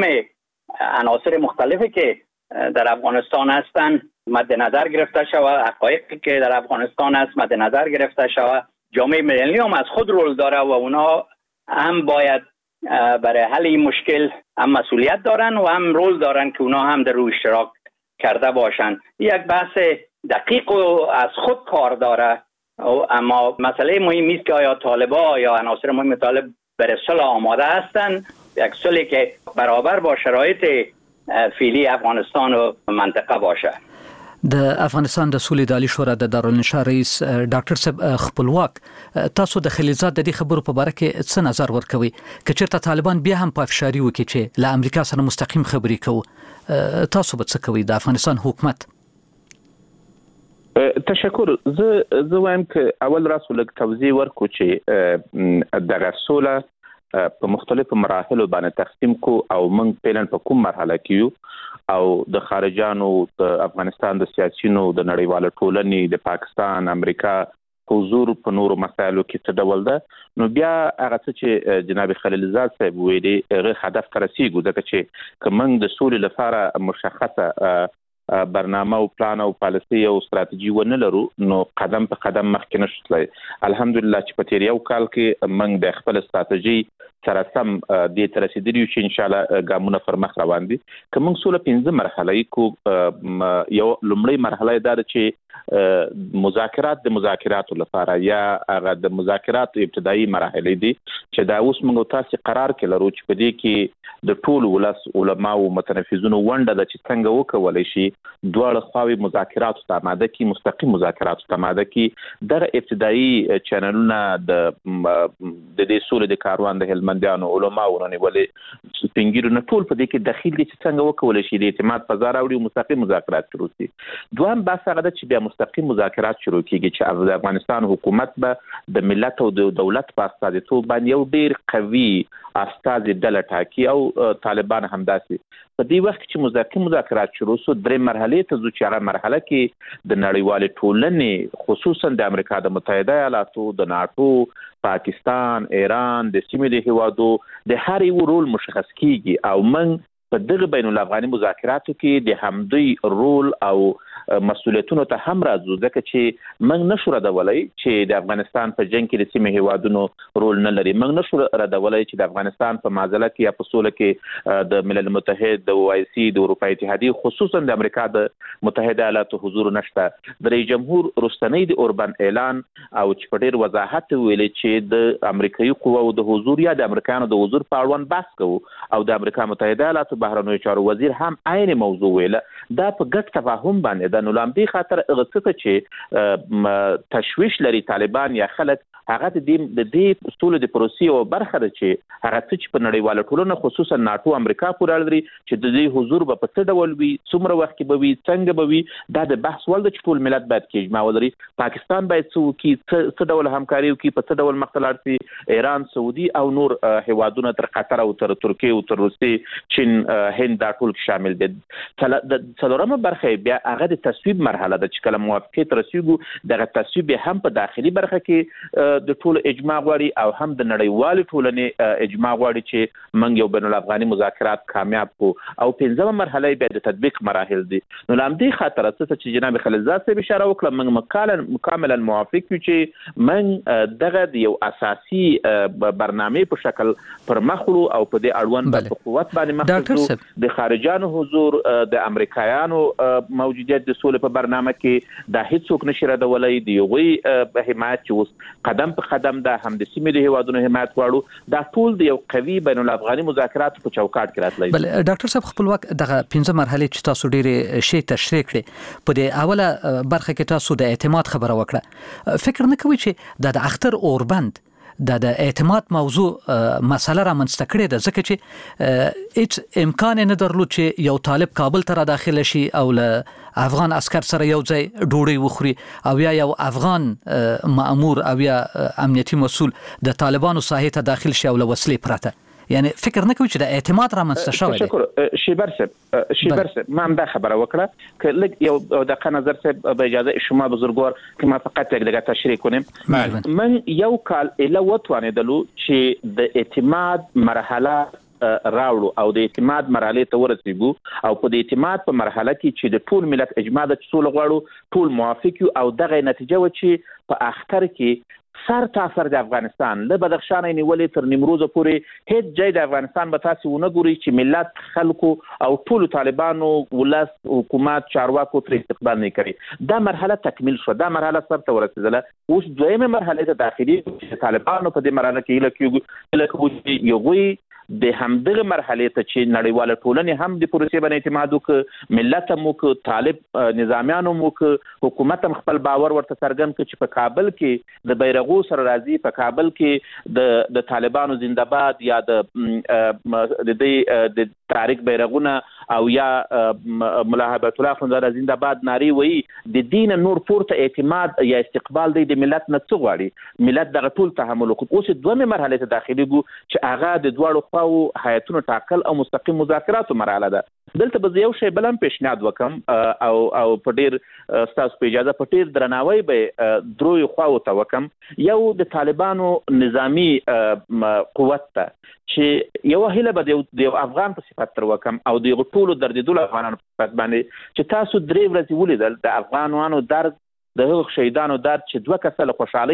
عناصر مختلفی که در افغانستان هستند مد نظر گرفته شود، حقایقی که در افغانستان است مد نظر گرفته شود، جامعه ملی هم از خود رول داره و اونا هم باید برای حل این مشکل هم مسئولیت دارن و هم رول دارن که اونا هم در روی اشتراک کرده باشن. یک بحث دقیق و از خود کار داره، اما مسئله مهمی است که آیا طالبا یا عناصر مهم طالب برای صلح آماده هستند، یک صلحی که برابر با شرایط فعلی افغانستان و منطقه باشه. د افغانستان د سولې د عالی شورا د دارالانشا رئیس ډاکټر صاحب خپلواک، تاسو د خلیلزاد د دې خبرو په باره کې څه نظر ورکوي که چېرته طالبان بیا هم پافشاری وکړي چې له امریکا سره مستقیم خبرې کوو، تاسو به څه کوئ د افغانستان حکومت؟ تشکر. زه زه وایم که اول راسو لږ توضیح ورکړو چې دغه سوله په مختلفو مراحلو باندې تقسیم کو او موږ پیلن په کوم مرحله کې یو او د خارجانو د افغانستان د سیاسيونو د نړیواله ټولنې د پاکستان امریکا حضور په نورو مسایلو کې څه ډول ده. نو بیا هغه څه چې جناب خلیلزاد صاحب ویلي هغه هدف ته رسیږو، ځکه چې که موږ د سولې لپاره مشخصه برنامه او پلان او پالیسي او ستراتیژي ونه لرو نو قدم په قدم مخکې نشو تللی. الحمدلله چې په تیر یو کال کې موږ د خپل ستراتیژي سره سم دې ته رسیدلی چې ان شاء الله ګامونه پر مخ روان دي. که موږ سوله پنځه مرحله کو یو لومړی مرحله دا ده چې مذاکرات د مذاکراتو لپاره یا هغه د مذاکراتو ابتدایي مرحله دي چې دا اوس موږ تاسو قرار کې لرو چې په دې کې د ټول ولس علما او متنفذونو ونډه ده چې څنګه وکولای شي دواړه خواوې مذاکراتو ته آماده کړي، مستقیم مذاکراتو ته آماده کړي. دغه ابتدایي چینلونه د د دې سولې د کاروان د هلمندیانو علماو ونیولې سپینګیرونه ټول په دې کې دخیل دي چې څنګه وکولای شي د اعتماد فضا راوړي او مستقیم مذاکرات شروع کړي. دویم بحث هغه ده چې بیا مستقیم مذاکرات شروع کیږي چې د افغانستان حکومت به د ملت او د دولت په استازیتوب باندې یو ډیر قوي استازي ډله ټاکي او طالبان همداسې. په دې وخت چې مستقیم مذاکرات شروع شو درې مرحلې ته ځو چې هغه مرحله کې د نړیوالې ټولنې خصوصا د امریکا د متحده ایالاتو، د ناټو، پاکستان، ایران، د سیمې د هیوادو د هر یو رول مشخص کیږي او من په دغه بین الافغاني مذاکراتو کې د همدوی رول او مسؤلیتونو ته هم راځو ځکه چې موږ نشو ردولای چې د افغانستان په جنگ کې د سیمې هیوادونو رول نه لري. موږ نشو ردولای چې د افغانستان په معضله کې یا په سوله کې د ملل متحد، د او آی سی، د اروپای اتحادیه خصوصا د امریکا د متحده ایالاتو حضور نشته. د رئیس جمهور رستنی د اوربن اعلان او چې په ډیر وضاحت ویلي چې د امریکایي قواو د حضور یا د امریکایانو د حضور په اړوند بحث کوو او د امریکا متحده ایالاتو بهرنیو چارو وزیر هم عین موضوع ویله. دا په ګډ تفاهم باندې د نولامبي خاطر اغسطه چې تشویش لري طالبان یا خلک هغه د دې سولې د پروسې او برخه ده چې هغه چې په نړیواله ټولنه خصوصا ناټو امریکا پورې اړه لري چې د دې حضور به په څه ډول وي، څومره وخت کې به وي، څنګه به وي. دا د بحث وړ ده چې ټول ملت باید کې اجماع ولري. پاکستان باید څه وکړي، څه ډول همکاري وکړي، په څه ډول مخ ته لاړ شي. ایران، سعودي او نور هیوادونه تر قطر او تر ترکیه او تر روسیې، چین، هند دا ټول شامل دي. د څلورمه برخه بیا هغه د تصویب مرحله ده چې کله موافقه تر رسیدو دغه تصویب هم په داخلي برخه کې د ټول اجماع غواړي او هم د نړیوالې ټولنې اجماع غواړي چې موږ یو بین الافغاني مذاکرات کامیاب کو. او پنځمه مرحله بیا د تطبیق مراحل دي. نو لامدي خاطر څه چې جناب خلیلزاد صاحب اشاره وکړه موږ مکمل مکمل موافق یو چې موږ دغه د یو اساسي برنامه په شکل پر مخ وړو او په دې اړوند په قوت باندې مخ د خارجانو حضور، د امریکایانو موجودیت د سولې په برنامه کې دا هیڅوک نشي ردولای. دی یوې حمایت چې اوس قدم په قدم دا هم د سیمې د هیوادونو حمایت غواړو. دا ټول د یو قوي بین الافغاني مذاکرات په چوکاټ کې راتللی. بل ډاکټر صاحب خپلواک دغه پنځه مرحله چې تاسو ډېرې شی تشریح کړې په دې اوله برخه کې تاسو د اعتماد خبره وکړه. فکر نه کوئ چې د اختر اوربند دا د اعتماد موضوع مسله را منځته کړې ده ځکه چې هیڅ امکان نه درلود چې یو طالب کابل ته را داخل شي او له افغان عسكر سره یو ځای ډوډۍ وخوري او یا یو افغان مأمور او یا امنیتي مسؤل د طالبانو ساحې ته داخل شي او له وسلې پرته. یعنی فکر نه کوي چې د اعتماد را منځته شوی دی. شکر شیبر صاحب شیبر صاحب ما هم دا خبره وکړه که لږ یو دقیقه نظر صاحب به اجازه شما بزرگوار که ما فقط یک دقیقه تشریح کنیم. من یو کال اله وتوانېدلو چې د اعتماد مرحله راوړو او د اعتماد مرحله ته ورسېږو او په د اعتماد په مرحله کې چې د ټول ملت اجماع د څول غواړو ټول موافق یو او دغه نتیجه و چې په اخر کې سر تا سر د افغانستان له بدخشان نیولې تر نیمروز پورې هیڅ ځای د افغانستان به تاسو ونه ګوري چې ملت خلکو او ټول طالبانو ولس حکومت چارواکو تر استقبال نه کوي. دا مرحله تکمیل شو، دا مرحله سر ته ورسېدله. اوس دویمه مرحله ته داخلي چې طالبانو په دې مرحله کې لکه لکه یو د همدغه مرحله ته چې نړیواله ټولنه هم د پروسې باندې اعتماد وکړي، ملت مو ک طالب نظامیانو مو ک حکومت هم خپل باور ورته څرګند کړي چې په کابل کې د بیرغو سره راځي، په کابل کې د د طالبانو زنده‌باد یا د د د تاریخ بیرغونه او یا ملا هبت الله خنزاده زنده‌باد ناری وي د دین نور پورته اعتماد یا استقبال دی د ملت نه څه غواړي. ملت دغه ټول تحمل وکړي. اوس دوه مرحله ته داخلي ګو چې هغه د دواړو خواو حیاتونو ټاکل او مستقیم مذاکراتو مرحله ده. دلته به یو شی بلم پیشنهاد وکم او او په ډیر تاسو په اجازه په ډیر درناوی به دروي خواو ته وکم. یو د طالبانو نظامی قوت ته چې یو هله به د افغان په صفت تر وکم او د ټولو دردیدل افغانانو په صفت باندې چې تاسو درې ورځې ولیدل د افغانانو درد د هغو شهیدانو درد چې دوه کسه له خوشحالۍ نه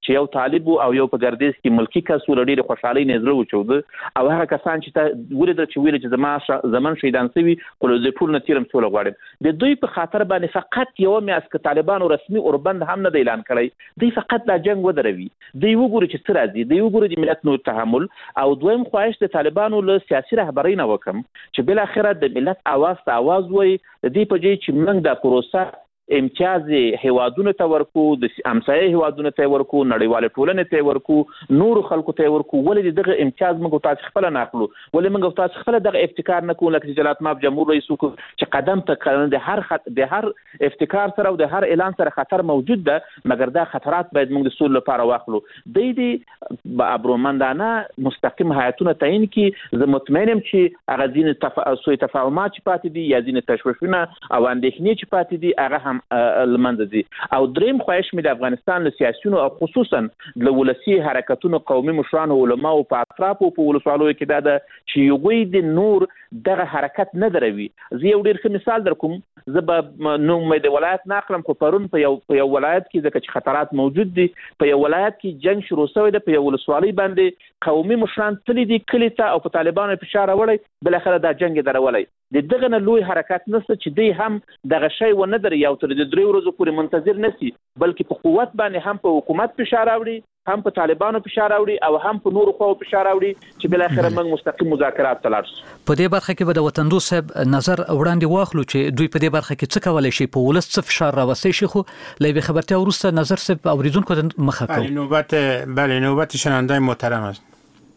چې یو طالب او یو په ګردیز کې ملکی کس ولډي خوشحالي نه زړه وچود او هغه کسان چې ته ولید چې ویل چې زما زمون شهیدان سوي خو د ټول نتیرم ټول غواړي د دوی په خاطر باندې فقط یو میاس ک طالبانو رسمي اوربند هم نه اعلان کړی دوی فقط دا جنگ ودروي دوی وګوري چې څه راځي دوی وګوري د ملت نور تحمل او دویم خواهش د طالبانو له سیاسي رهبرۍ نه وکم چې بل اخره د ملت اواز ته اواز وای د دې په ځای چې موږ د پروسه امتیاز هیوادونو ته ورکو د همسایه هیوادونو ته ورکو نړیواله ټولنې ته ورکو نور خلکو ته ورکو ولې دغه امتیاز موږ تاسو خپل نه اخلو ولې موږ تاسو خپل دغه ابتکار نه کوو لکه جلات ماب جمهور رئیس کو چې قدم ته قدم د هر خط د هر ابتکار سره او د هر اعلان سره خطر موجود ده مګر دا خطرات باید موږ د سول لپاره واخلو د دې ابرومندانه مستقیم حیاتونه تعین کی زه مطمئنم چې هغه دین تفاعل تفاهمات چې پاتې دي یا دین تشویشونه او اندېښنې چې پاتې دي هغه المنځ دي او دریم خواهش مې د افغانستان له سیاسيونو او خصوصا د ولسی حرکتونو قومي مشرانو علما او په اطرافو په ولسوالۍ کې دا د چې یوګوي د نور دغه حرکت نه دروي زه یو ډیر ښه مثال درکوم زه به نو مې د ولایت ناقلم خو پرون په یو په یو ولایت کې ځکه چې خطرات موجود دي په یو ولایت کې جنگ شروع شوی دی په یو ولسوالۍ باندې قومي مشران تللی دي کلی ته او په طالبانو فشار راوړی بل اخر دا جنگ درولای د دغه نه لوی حرکت نشته چې دی هم دغه شی و نه دري او تر د درې ورځې پورې منتظر نسی بلکې په قوت باندې هم په حکومت فشار راوړي هم په طالبانو فشار راوړي او هم په نورو خواو فشار راوړي چې بل اخر موږ مستقیم مذاکرات تلاش په دې برخه کې به د وطندو صاحب نظر وړاندې واخلو چې دوی په دې برخه کې څه کولای شي په ولس څه فشار راوستي شي خو لوي خبرته ورسته نظر صاحب اوریدونکو مخه کوي بله نوبت بله نوبت شنونده محترم است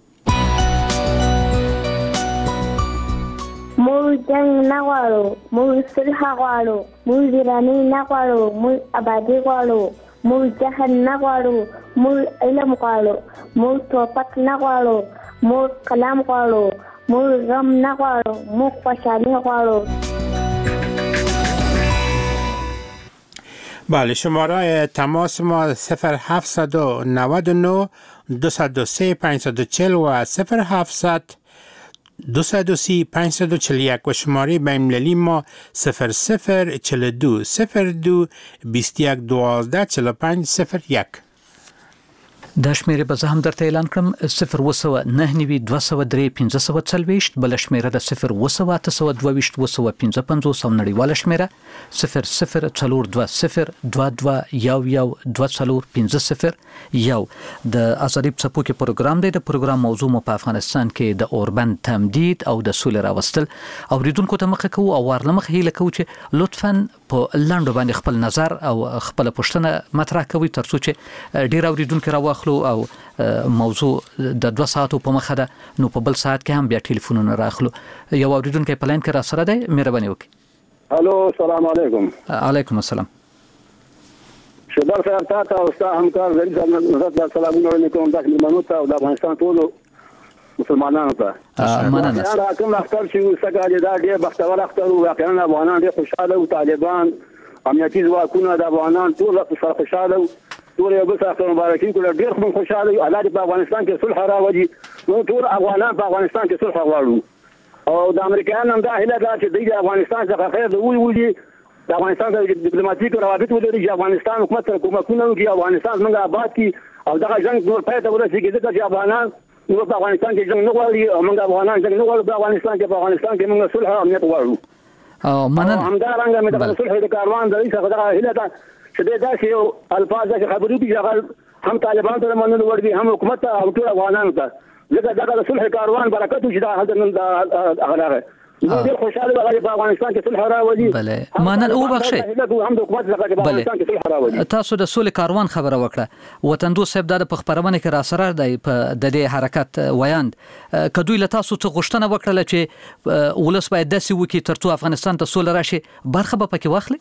موږ جنگ نه غواړو موږ صلح غواړو موږ ویراني نه غواړو موږ آبادي غواړو موږ جهل نه غواړو موږ علم غواړو موږ توپک نه غواړو موږ کلام غواړو موږ غم نه غواړو موږ خوشحالي غواړو بله شماره تماس ما صفر هفتصد و نود و نه دویست و سه پانصد و چهل و صفر هفتصد دویست و سی پانصد و چهل و یک و شماره بین‌المللی ما صفر صفر چهل و دو صفر دو بیست و یک دوازده چهل و پنج صفر یک دا شمیره به زه هم درته اعلان کړم صفر وسوه نه نوي دوه سوه درې پنځه سوه څلوېښت بله شمیره ده صفر وسوه اته سوه دوه ویشت اوه سوه پنځه پنځوس او نړیواله شمیره صفر صفر څلور دوه صفر دوه دوه یو یو دوه څلور پنځه صفر یو د ازادي په څپو کې پروګرام دی د پروګرام موضوع مو په افغانستان کې د اوربند تمدید او د سولې راوستل اوریدونکو ته مخه کوو او ورله مخه هیله کوو چې لطفا په لنډو باندې خپل نظر او خپل پوښتنه مطرح کوي ترڅو چې ډیر اوریدونکو راوخلو او موضوع د دوه ساعتو په مخه ده نو په بل ساعت کې هم بیا ټلیفونونه راخلو یو اوریدونکو په لاین کې را سره دی مهرباني وکړئ الو السلام علیکم علیکم السلام شدار صاحب تاسو او تاسو همکار زری صاحب سلامونه علیکم تاسو منوته او د افغانستان ټول مسلمانانو ته مننه دا کوم اختر چې وسګاله دا ډېر بختور اختر او واقعا افغانان ډېر خوشاله او طالبان امنیتي ځواکونه د افغانان ټول په خوشاله ټول یو بل سره مبارکي کوله ډېر خو خوشاله یو الله دې په افغانستان کې صلح راوړي نو ټول افغانان په افغانستان کې صلح غواړو او د امریکایانو هم دا هیله ده چې د افغانستان څخه خیر دی وي وي د افغانستان د ډیپلوماټیک روابط ولري چې افغانستان حکومت سره کومکونه وکړي افغانستان څنګه آباد کړي او دغه جنگ نور پای ته ورسیږي ځکه چې افغانان نو په افغانستان کې جنگ نه غواړي او موږ افغانان جنگ نه غواړو په افغانستان کې په افغانستان کې موږ صلح او امنیت غواړو او مننه همدارنګه مې د صلح د کاروان د څخه دا هیله ده چې دا چې الفاظ چې خبرې دي چې هم طالبان ته مننه ورګي هم حکومت ته او ټول افغانانو ته ځکه دا صلح کاروان برکت چې دا هغه نن دا هغه ډېر خوشاله غواړي په افغانستان کې صلح راوړي بله مننه او بخښي هم د حکومت څخه په افغانستان کې صلح راوړي تاسو د سولې کاروان خبره وکړه وطندو صاحب د خبرونه کې را سره دی په د دې حرکت ویاند کدوې له تاسو څخه غوښتنه وکړه چې ولس باید داسې وکړي ترڅو افغانستان ته سوله راشي برخه به پکې واخلي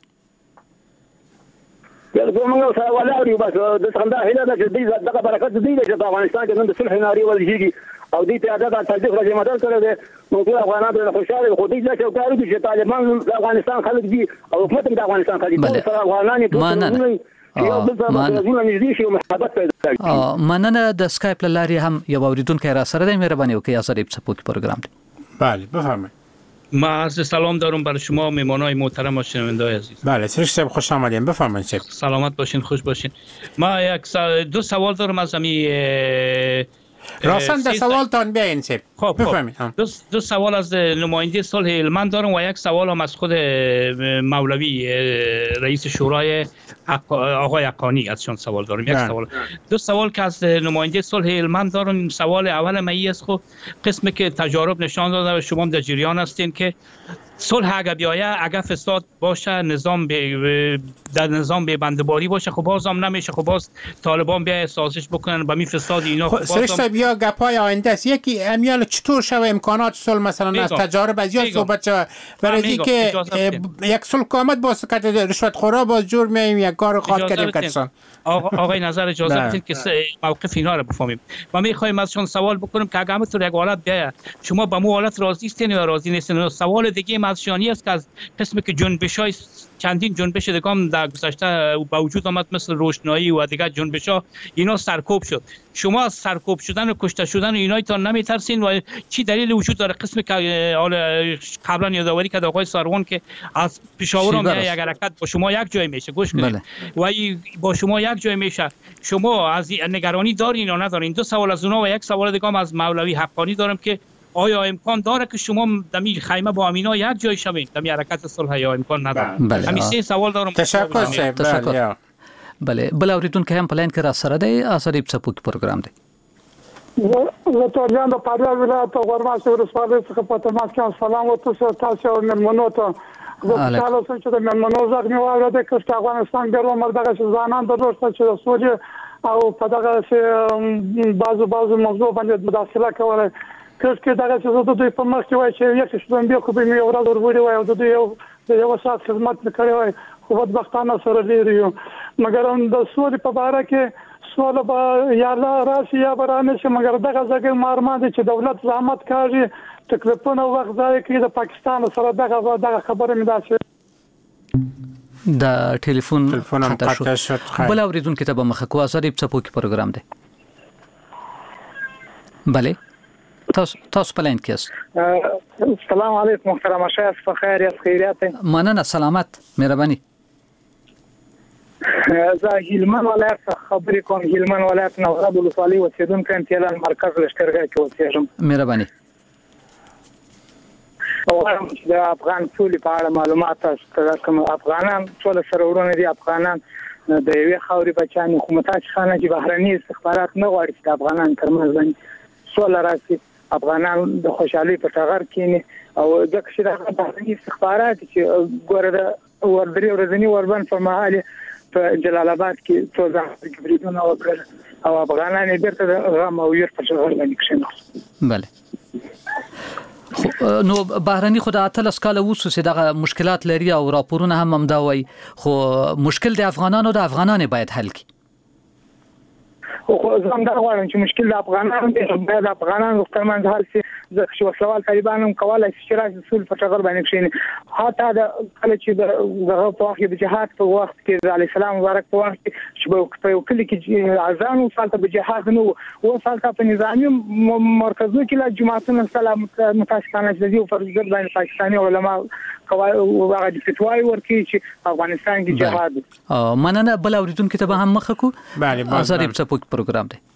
یو موږ سره ولاړ بس د څنګه هیله ده چې دغه برکت دی چې په افغانستان کې نن د صلح ناری ولږي او دې ته عادت تصدیق راځي مدار کړی دی نو ټول افغانان د خوشاله خو دې چې کار کوي چې طالبان د افغانستان خلک دي او حکومت د افغانستان خلک دي ټول افغانان ټول یو بل ته نږدې شي او محبت پیدا کړي مننه د اسکایپ لاري هم یو اوریدونکو را سره دی مهرباني وکړئ ازادي په پوک پروګرام دی بله بفرمایئ ما عرض سلام دارم برای شما مهمانای محترم و شنونده‌های عزیز. بله سرش صاحب خوش آمدین، بفرمایید صاحب. سلامت باشین، خوش باشین. ما یک سا... دو سوال دارم از امی راستن در سوالتان بیاین صاحب. خب بفرمایید. دو, دو سوال از نماینده صلح هلمند دارم و یک سوال هم از خود مولوی رئیس شورای حق... آقای حقانی ازشون سوال دارم. یک نه. سوال دو سوال که از نماینده صلح هلمند دارم. سوال اول من است، خب قسمی که تجارب نشان داده و شما در جریان هستین که صلح اگه بیایه، اگه فساد باشه، نظام به در نظام به بندباری باشه، خب بازم نمیشه، خب باز طالبان بیا سازش بکنن با می فساد اینا. خب سرش صاحب یا گپای آینده است، یکی امیال چطور شوه امکانات صلح مثلا از تجارب از یا صحبت شوه برای که یک صلح قامت باز کرده رشوت خورا باز جور میایم یک کار خاط کردیم کسان. آقای نظر اجازه بدید که موقف اینا رو بفهمیم. ما میخوایم ازشون سوال بکنیم که اگه همینطور یک حالت بیاید، شما با مو حالت راضی هستین یا راضی نیستین؟ سوال دیگه ازشانی است که از قسمی که جنبش‌های چندین جنبش دیگه در گذشته با وجود آمد مثل روشنایی و دیگه جنبش‌ها، اینا سرکوب شد. شما از سرکوب شدن و کشته شدن و اینایتان نمیترسین و چی دلیل وجود داره قسمی که قبلا یادآوری کرد آقای ساروان که از پشاور هم یک حرکت با شما یک جای میشه، گوش کنید و با شما یک جای میشه، شما از نگرانی دارین یا ندارین؟ دو سوال از اونها و یک سوال دیگه هم از مولوی حقانی دارم که آیا امکان داره که شما دمی خیمه با امینا یک جای شوین دمی حرکت صلح یا امکان نداره؟ همین سه سوال دارم. تشکر صاحب. تشکر. بله بل اوریدونکو هم پلان کې را سره دی آزادی پڅپوک پروګرام دی. زه تورجان د فاریاب ولایت غورماسي ولسوالۍ څخه په تماس کې سلام وتو تاسو او نمنو ته د تاسو سره چې د نمنو ځګ نیو اورده چې افغانستان ګرو مردغه ځانان د روسته چې د سوري او په دغه سه بازو بازو موضوع باندې مداخله کوله. کله چې دغه څه د دوی په مخ کې وای چې یک څه باندې خو به مې اوراد وروړي وای او د دوی یو د یو سات خدمت کړی وای خو بدبختانه سره لري یو مګر د سوري په اړه کې سوال به یا لا راشي یا برانه چې مګر دغه ځکه مارمان دي چې دولت زحمت کوي تکلیفونه وخت ځای کې د پاکستان سره دغه دغه خبره مې داسې د ټلیفون خطا شو. بل اوریدونکو ته به مخه کو آزادی پڅپوک پروګرام دی. بله تاسو تاسو پلان کې است. السلام علیکم محترم شیخ، په خیر یا خیریت؟ مننه، سلامت، مهرباني. زه هلمند ولایت خبرې کوم. هلمند ولایت نوغاب ولسوالۍ اوسېدونکی یم، تهران مرکز لښکرګاه کې اوسېږم. مهرباني. غواړم چې د افغان سولې په اړه معلومات تاسو کوم افغانان ټول سره ورونه دي. افغانان د یوې خاورې بچیان، حکومتات خانه چې بهرني استخبارات نه غواړي چې د افغانان ترمنځ باندې سوله راشي، افغانان د خوشحالۍ په ټغر کېني او ځکه چې د بهرني استخبارات چې ګوره د وردري ورځني وربند په مهال په جلال آباد کې څو ځله بریدونه وکړل او افغانان یې بیرته د غم او ویر په ټغر باندې کښېناستل. بله نو بهرني خو د اتلس کاله وروسته دغه مشکلات لري او راپورونه هم همدا وایي، خو مشکل د افغانانو د افغانانو باید حل کړي. خو زه هم دا غواړم چې مشکل د افغانانو دی، باید د افغانانو ترمنځ حل شي. ځکه چې وسلوال طالبان هم کولی شي چې راشي سولې په ټغر باندې کښېني. حتی د کله چې د دغه په وخت کې د جهاد په وخت کې د علیه السلام مبارک په وخت کې چې په یو کلي کې اذان وشو، هلته به جهاد نه و. اوس هلته په نظامي مرکزونو کې لا جوماتونه شته، متاسفانه چې د دې پر ضد باندې پاکستاني علما هغه د فتواوې ورکوي چې په افغانستان کې جهاد دی. مننه. بل اوریدونکو ته به هم مخه کو. آزادی پڅپوک پروګرام دی.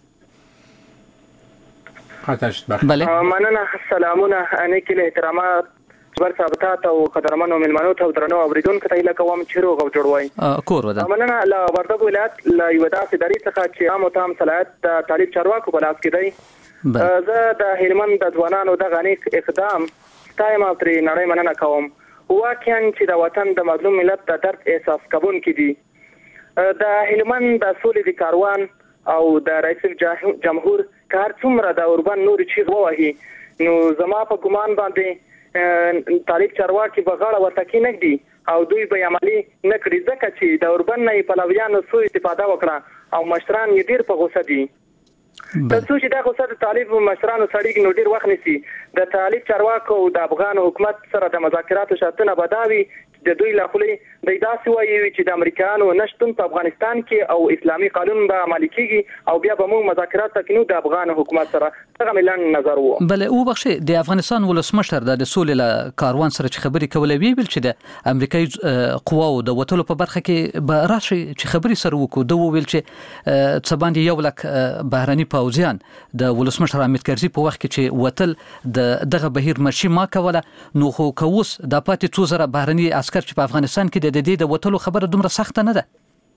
بله مننه. سلامونه نیکي له احترامات بر ثابتات او قدرمنو ملمنو ته درنو اوریدونکو ته هیله کوم چې روغ او جوړ وای. کور ودا مننه. له وردګ ولایت له یو داسې ادارې څخه چې عام او تام صلاحیت د طالب چارواکو په لاس کې دی. زه د هلمند د ځوانانو د غنیق اقدام ستایم او ترې نړۍ مننه کوم. واقعا چې د وطن د مظلوم ملت د درد احساس کوونکي دي. د هلمند د سولې د کاروان او د رئیس جمهور کار څومره د اوربن نور چیغ ووهي، نو زما په ګمان باندې طالب چارواکي په غاړه ورته کېنږدي او دوی به عملي نه کړي، ځکه چې د اوربن نه یې پلویانو سوء استفاده وکړه او مشران یې ډېر په غوسه دي. تر څو چې دا غوسه د طالب مشرانو سړېږي نو ډېر وخت نیسي. د طالب چارواکو د افغان حکومت سره د مذاکراتو شرطونه به دا وي د دوی له خولې د داسې وایي چې د امریکایانو نشتون په افغانستان کې او اسلامي قانون به عملي کیږي او بیا به موږ مذاکرات وکړو د افغان حکومت سره. هغه ملان نظر وو. بل او بخښه د افغانستان ولسمشر د سولې له کاروان سره چې خبرې کولې وی بل چې د امریکایي قواو د وټلو په برخه کې به راشي چې خبرې سره وکړو. د ویل چې څه باندې یو لک بهرني پوځیان د ولسمشر حامد کرزي په وخت کې چې وټل د دغه بهیر مشي ما کوله نو خو کوس د پاتې څو زره بهرني عسكر چې په افغانستان کې د دې د وټلو خبره دومره سخت نه ده.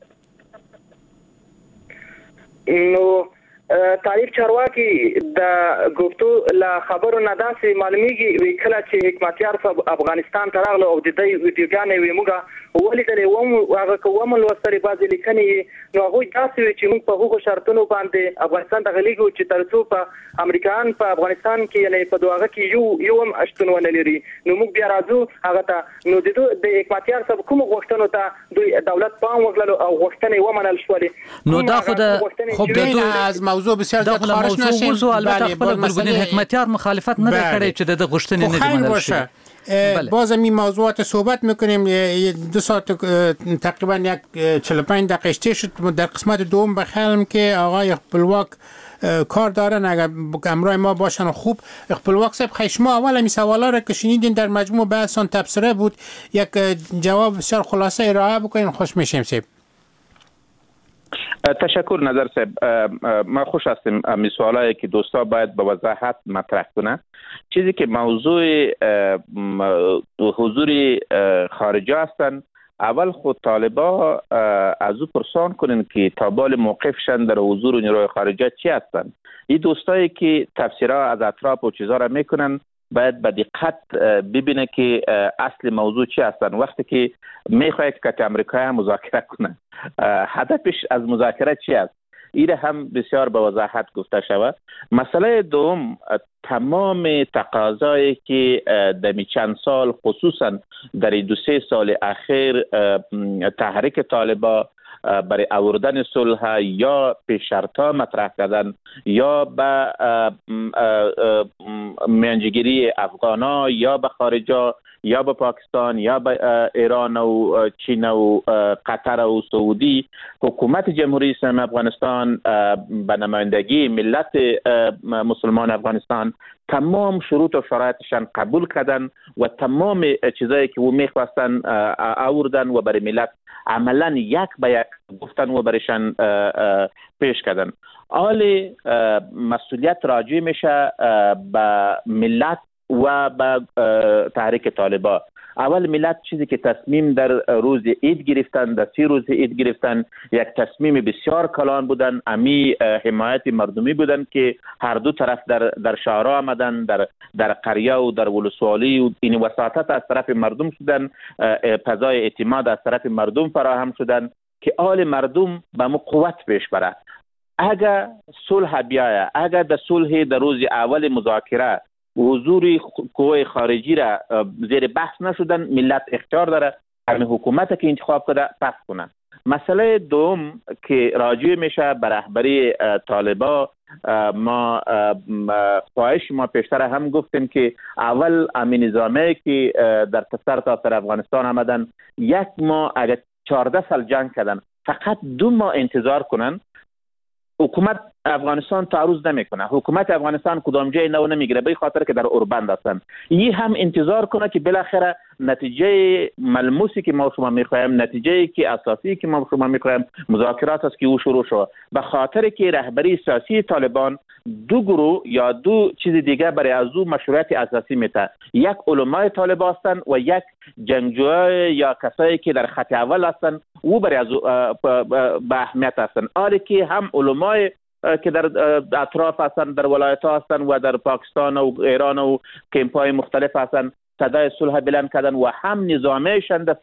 نو تاریخ چارواکي د گفتو لا خبرو نه داسې معلومیږي وی کله چې حکمتیار صاحب افغانستان ته راغله او د دې ویډیوګانې وی موږ ولیدلې ومو هغه کوم لوستري بعضې لیکنې نو هغه داسې وی چې موږ په هغو شرطونو باندې افغانستان ته غلیږو چې ترڅو په امریکایان په افغانستان کې یعنی په دغه کې یو یو هم اشتون ونه لري نو موږ بیا راځو هغه ته نو د د حکمتیار صاحب کوم غوښتنو ته دوی دولت پام وکړلو او غوښتنې ومنل شولې. نو دا خو د خب د دوی از موضوع بسیار زیاد خارج نشیم. البته خپل بلبلین حکمتیار مخالفت نه کړی چې د غوښتنې نه منل شي. باز این موضوعات صحبت میکنیم. دو ساعت تقریبا یک چهل و پنج دقیقه اشته شد. در قسمت دوم بخیالم که آقای خپلواک کار دارن اگر همراه ما باشن خوب. خپلواک صاحب خیلی شما اول همی سوالا را که شنیدین در مجموع بحثان تبصره بود یک جواب بسیار خلاصه ارائه بکنین خوش میشیم صاحب. تشکر نظر صاحب. ما خوش هستیم امی سوالایی که دوستا باید به وضاحت مطرح کنه. چیزی که موضوع حضور خارجه هستن اول خود طالبا از او پرسان کنین که تابال موقفشن در حضور نیروی خارجه چی هستن. این دوستایی که تفسیرها از اطراف و چیزها را میکنن باید به دقت ببینه که اصل موضوع چی هستن. وقتی که میخواد که امریکا مذاکره کنه هدفش از مذاکره چی است این هم بسیار به وضاحت گفته شود. مسئله دوم تمام تقاضایی که در چند سال خصوصا در دو سه سال اخیر تحریک طالبا برای آوردن صلح یا پیش شرطا مطرح کردن یا به میانجیگیری افغانا یا به خارجا یا به پاکستان یا به ایران و چین و قطر و سعودی حکومت جمهوری اسلامی افغانستان به نمایندگی ملت مسلمان افغانستان تمام شروط و شرایطشان قبول کردن و تمام چیزایی که او میخواستن آوردن و برای ملت عملا یک به یک گفتن و برایشان پیش کردن. حال مسئولیت راجع میشه به ملت و به تحریک طالبا. اول ملت چیزی که تصمیم در روز عید گرفتن، در سی روز عید گرفتن، یک تصمیم بسیار کلان بودن، امی حمایت مردمی بودن که هر دو طرف در در شهرها آمدن، در در قریه و در ولسوالی و این وساطت از طرف مردم شدن، فضای اعتماد از طرف مردم فراهم شدن که آل مردم به مو قوت پیش بره. اگر صلح بیایه، اگر در صلح در روز اول مذاکره حضور قوای خارجی را زیر بحث نشدن، ملت اختیار داره همین حکومت که انتخاب کرده پس کنه. مسئله دوم که راجع میشه به رهبری طالبا، ما خواهش ما پیشتر هم گفتیم که اول امین نظامی که در سر تا سر افغانستان آمدن یک ماه اگر چهارده سال جنگ کردن فقط دو ماه انتظار کنن. حکومت افغانستان تعرض نمیکنه، حکومت افغانستان کدام جای نو نمیگیره به خاطر که در اوربند هستن. این هم انتظار کنه که بالاخره نتیجه ملموسی که ما شما میخوایم، نتیجه که اساسی که ما شما میخوایم مذاکرات است که او شروع شد. به خاطر که رهبری سیاسی طالبان دو گروه یا دو چیز دیگه برای از او مشروعیت اساسی میته. یک علمای طالبان هستند و یک جنگجوی یا کسایی که در خط اول هستند او برای از به اهمیت هستند. حالی که هم علمای که در اطراف هستن، در ولایت ها هستن و در پاکستان و ایران و کمپای مختلف هستن صدای صلح بلند کردن و هم نظامیشان در فیروز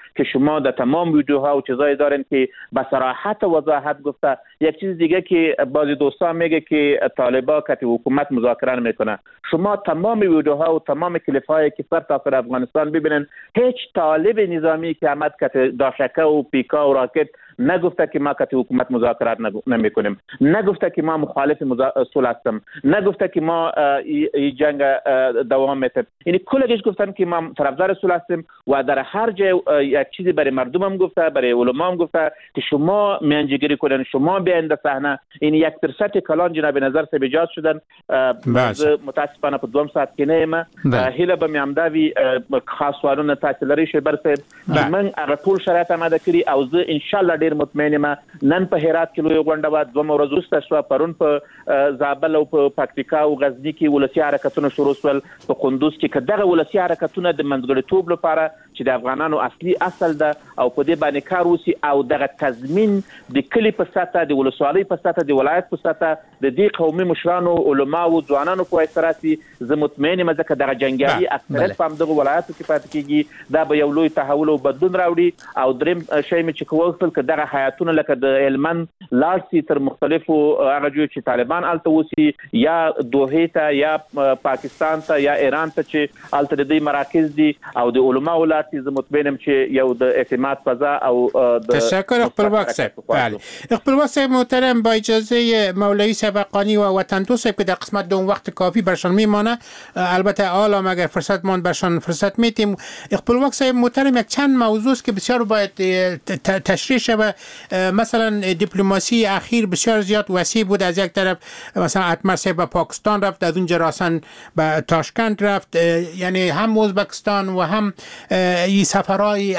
که شما در تمام ویدیوها و چیزایی دارین که به صراحت و وضاحت گفته. یک چیز دیگه که بعضی دوستان میگه که طالبا کتی حکومت مذاکره نمیکنه. شما تمام ویدیوها و تمام کلیپ‌هایی که سر تا سر افغانستان ببینن، هیچ طالب نظامی که آمد کتی داشکه و پیکا و راکت نگفته که ما کتی حکومت مذاکرات نمی کنیم، نگفته که ما مخالف مزا... صلح هستم، نگفته که ما این جنگ دوام میتیم. یعنی کلش گفتن که ما طرفدار صلح هستیم و در هر جای یک چیزی برای مردم هم گفته، برای علما هم گفته که شما میانجیگری کنن، شما بیاین در صحنه. این یک درصد کلان جناب نظر سه بجاز شدن. متاسفانه په دوم ساعت کې نه یم. هیله به مې همدا وي خاص سوالونه تاسو لرئ شیبر صاحب. من هغه ټول شرایط آماده کړي او زه ان شاء الله ډیر مطمئن یم. نن په هرات کې لوی غونډه وه، دوه ورځې وروسته شوه، پرون په زابل او په پکتیکا او غزني کې ولسي حرکتونه شروع شول، په قندوز کې که دغه ولسي حرکتونه د منځګړیتوب لپاره چې د افغانانو اصلي اصل ده او په دې باندې کار وشي او دغه تضمین د کلي په سطحه، د ولسوالۍ په سطحه، د ولایت په سطحه د دې قومي مشرانو، علماو، ځوانانو په واسطه راسي، زه مطمئن یم ځکه دغه جنګیالي اکثریت په همدغه ولایاتو کې پاتې کېږي. دا به یو لوی تحول او بدلون راوړي. او دریم شی مې چې کوغوښتل که دغه حیاتونه لکه د هلمند لاړ سي تر مختلفو هغه ځایو چې طالبان هلته اوسي، یا دوحې ته یا پاکستان ته یا ایران ته چې هلته د دوی مراکز دي او د علماو لاړ سي، زه مطمئن یم چې یو د اعتماد فضا او تشکر خپلواک صاحب. بله خپلواک صاحب محترم، با اجازه مولوی صاحب حقانی و وطن دوست صاحب که در قسمت دوم وقت کافی برشان میمانه، البته حالا اگر فرصت ماند برشان فرصت میتیم. خپلواک صاحب محترم، یک چند موضوع است که بسیار باید تشریح شود. مثلا دیپلماسی اخیر بسیار زیاد وسیع بود. از یک طرف مثلا اتمر صاحب به پاکستان رفت، از اونجا راسن به تاشکند رفت، یعنی هم ازبکستان و هم این سفرهای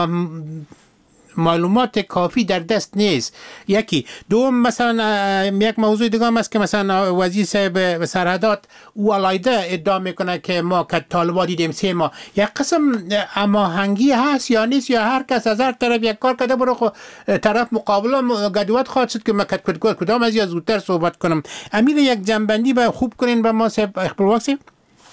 معلومات کافی در دست نیست. یکی دوم، مثلا یک موضوع دیگه هم است که مثلا وزیر صاحب سرحدات او علایده ادعا میکنه که ما که طالبان دیدیم سه ماه. یک قسم هماهنگی هست یا نیست، یا هر کس از هر طرف یک کار کرده برو طرف مقابل گدوات خواهد شد که ما کدام از یا زودتر صحبت کنم. امیر یک جنبندی به خوب کنین به ما صاحب خپلواک صاحب.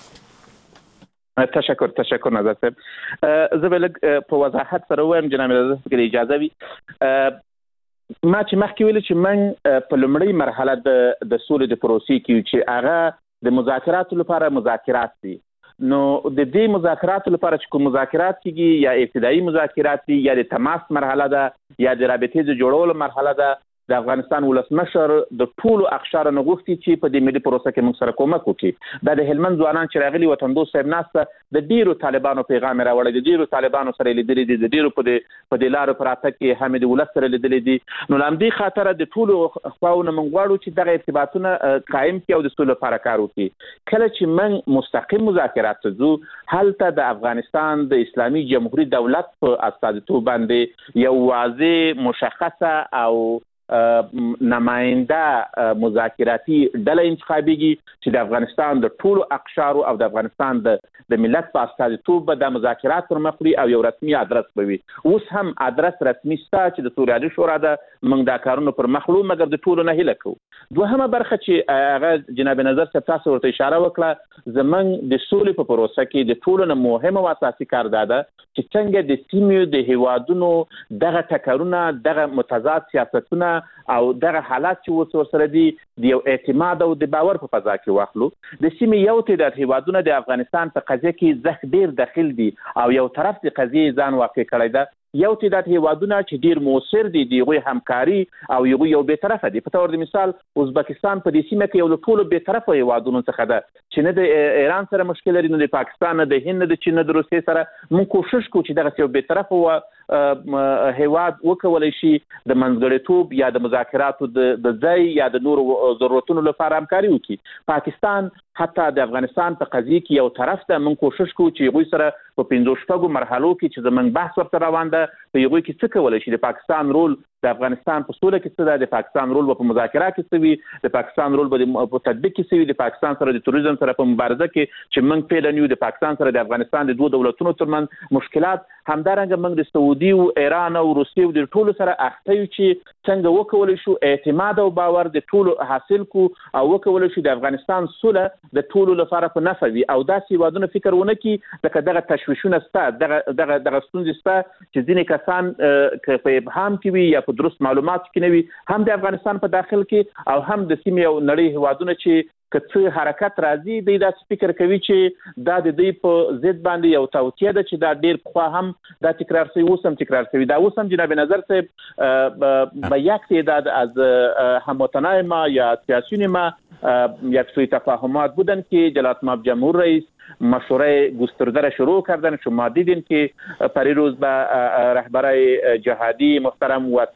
تشکر تشکر نظر صاحب. زه به لږ په وضاحت سره ووایم جناب نظر صاحب که اجازه وي. ما چې مخکې ویل چې من په لومړۍ مرحله د د سولې د پروسې کې چې هغه د مذاکراتو لپاره مذاکرات دي، نو د دې مذاکراتو لپاره چې کوم مذاکرات کېږي، یا ابتدایي مذاکرات دي، یا د تماس مرحله ده، یا د رابطې د جوړولو مرحله ده، د افغانستان ولسمشر د ټولو اقشارو نه غوښتي چې په دې ملي پروسه کې موږ سره کومک وکړي. دا د هلمند ځوانان چې راغلي وطن دوست صاحب ناسته د ډیرو طالبانو پیغام راوړی، د ډیرو طالبانو سره لیدلي دي، د ډیرو په دې په دې لارو په راتګ کې هم د ولس سره لیدلي دي. نو له همدې خاطره د ټولو خواو نه موږ غواړو چې دغه ارتباطونه قایم کړي او د سولې لپاره کار وکړي. کله چې موږ مستقیم مذاکرات ته ځو، هلته د افغانستان د اسلامي جمهوري دولت په استازیتوب باندې یو واضح مشخصه او نماینده مذاکراتی ډله انتخابیږي چې د افغانستان د ټولو اقشارو او د افغانستان د د ملت په استازیتوب به د مذاکرات پر مخ وړي او یو رسمي ادرس به وي. اوس هم ادرس رسمي شته چې د سوریالي شورا ده، موږ دا کارونه پر مخ وړو، مګر د ټولو نه هیله کوو. دوهمه برخه چې هغه جناب نظر صاحب تاسو ورته اشاره وکړه، زموږ د سولې په پروسه کې د ټولو نه مهم او اساسي کار دا ده چې څنګه د سیمې د هیوادونو دغه ټکرونه، دغه متضاد سیاستونه او دغه حالات چې اوس ورسره دي د یو اعتماد او د باور په فضا کې واخلو. د سیمې یو تعداد هیوادونه د افغانستان په قضیه کې زخ ډیر داخل دي او یو طرف د قضیې ځان واقع کړی ده، یو تعداد هیوادونه چې ډیر موثر دي د هغوی همکاري او هغوی یو بېطرفه دي. په طور د مثال ازبکستان په دې سیمه کې یو له ټولو بېطرفه هیوادونو څخه ده چې نه د ایران سره مشکل لري، نه د پاکستان، نه د هند، نه د چین، نه د روسیې سره. موږ کوشش کوو چې دغسې یو بېطرفه و هیواد وکولی شي د منځګړیتوب یا د مذاکراتو د ځای یا د نورو ضرورتونو لپاره همکاري وکړي. پاکستان حتی د افغانستان په قضیه کې یو طرف ته موږ کوشش کوو چې هغوی سره په پنځو شپږو مرحلو کې چې زموږ بحث ورته روان ده، په هغوی کې څه کولی شي. د پاکستان رول د افغانستان په سوله کې څه ده، د پاکستان رول به په مذاکره کې څه وي، د پاکستان رول به په تطبیق کې څه وي، د پاکستان سره د تروریزم سره په مبارزه کې چې موږ فعلا یو، د پاکستان سره د افغانستان د دوه دولتونو ترمنځ مشکلات، همدارنګه موږ د سعودي او ایران او روسیې او د ټولو سره اخته یو چې څنګه وکولای شو اعتماد او باور د ټولو حاصل کو او وکولای شو د افغانستان سوله د ټولو لپاره په نفع وي او داسې هیوادونه فکر ونه کړي لکه دغه تشویشونه سته دغه دغه دغه ستونزې سته چې ځینې کسان په ابهام کې وي یا په درست معلوماتو کې نه وي هم د افغانستان په داخل کې او هم د سیمې او نړۍ هیوادونه چې که څه حرکت راځي دوی داسې فکر کوي چې دا د دوی په ضد باندې یو توطیه ده چې دا ډېر پخوا هم دا تکرار شوی اوس هم تکرار شوی دا اوس هم جناب نظر صاحب به یک تعداد از هموطنای ما یا سیاسیون ما یک سوی تفاهمات بودن که جلالت مآب جمهور رئیس مشوره گسترده را شروع کردن. شما دیدین که پریروز به رهبرای جهادی محترم و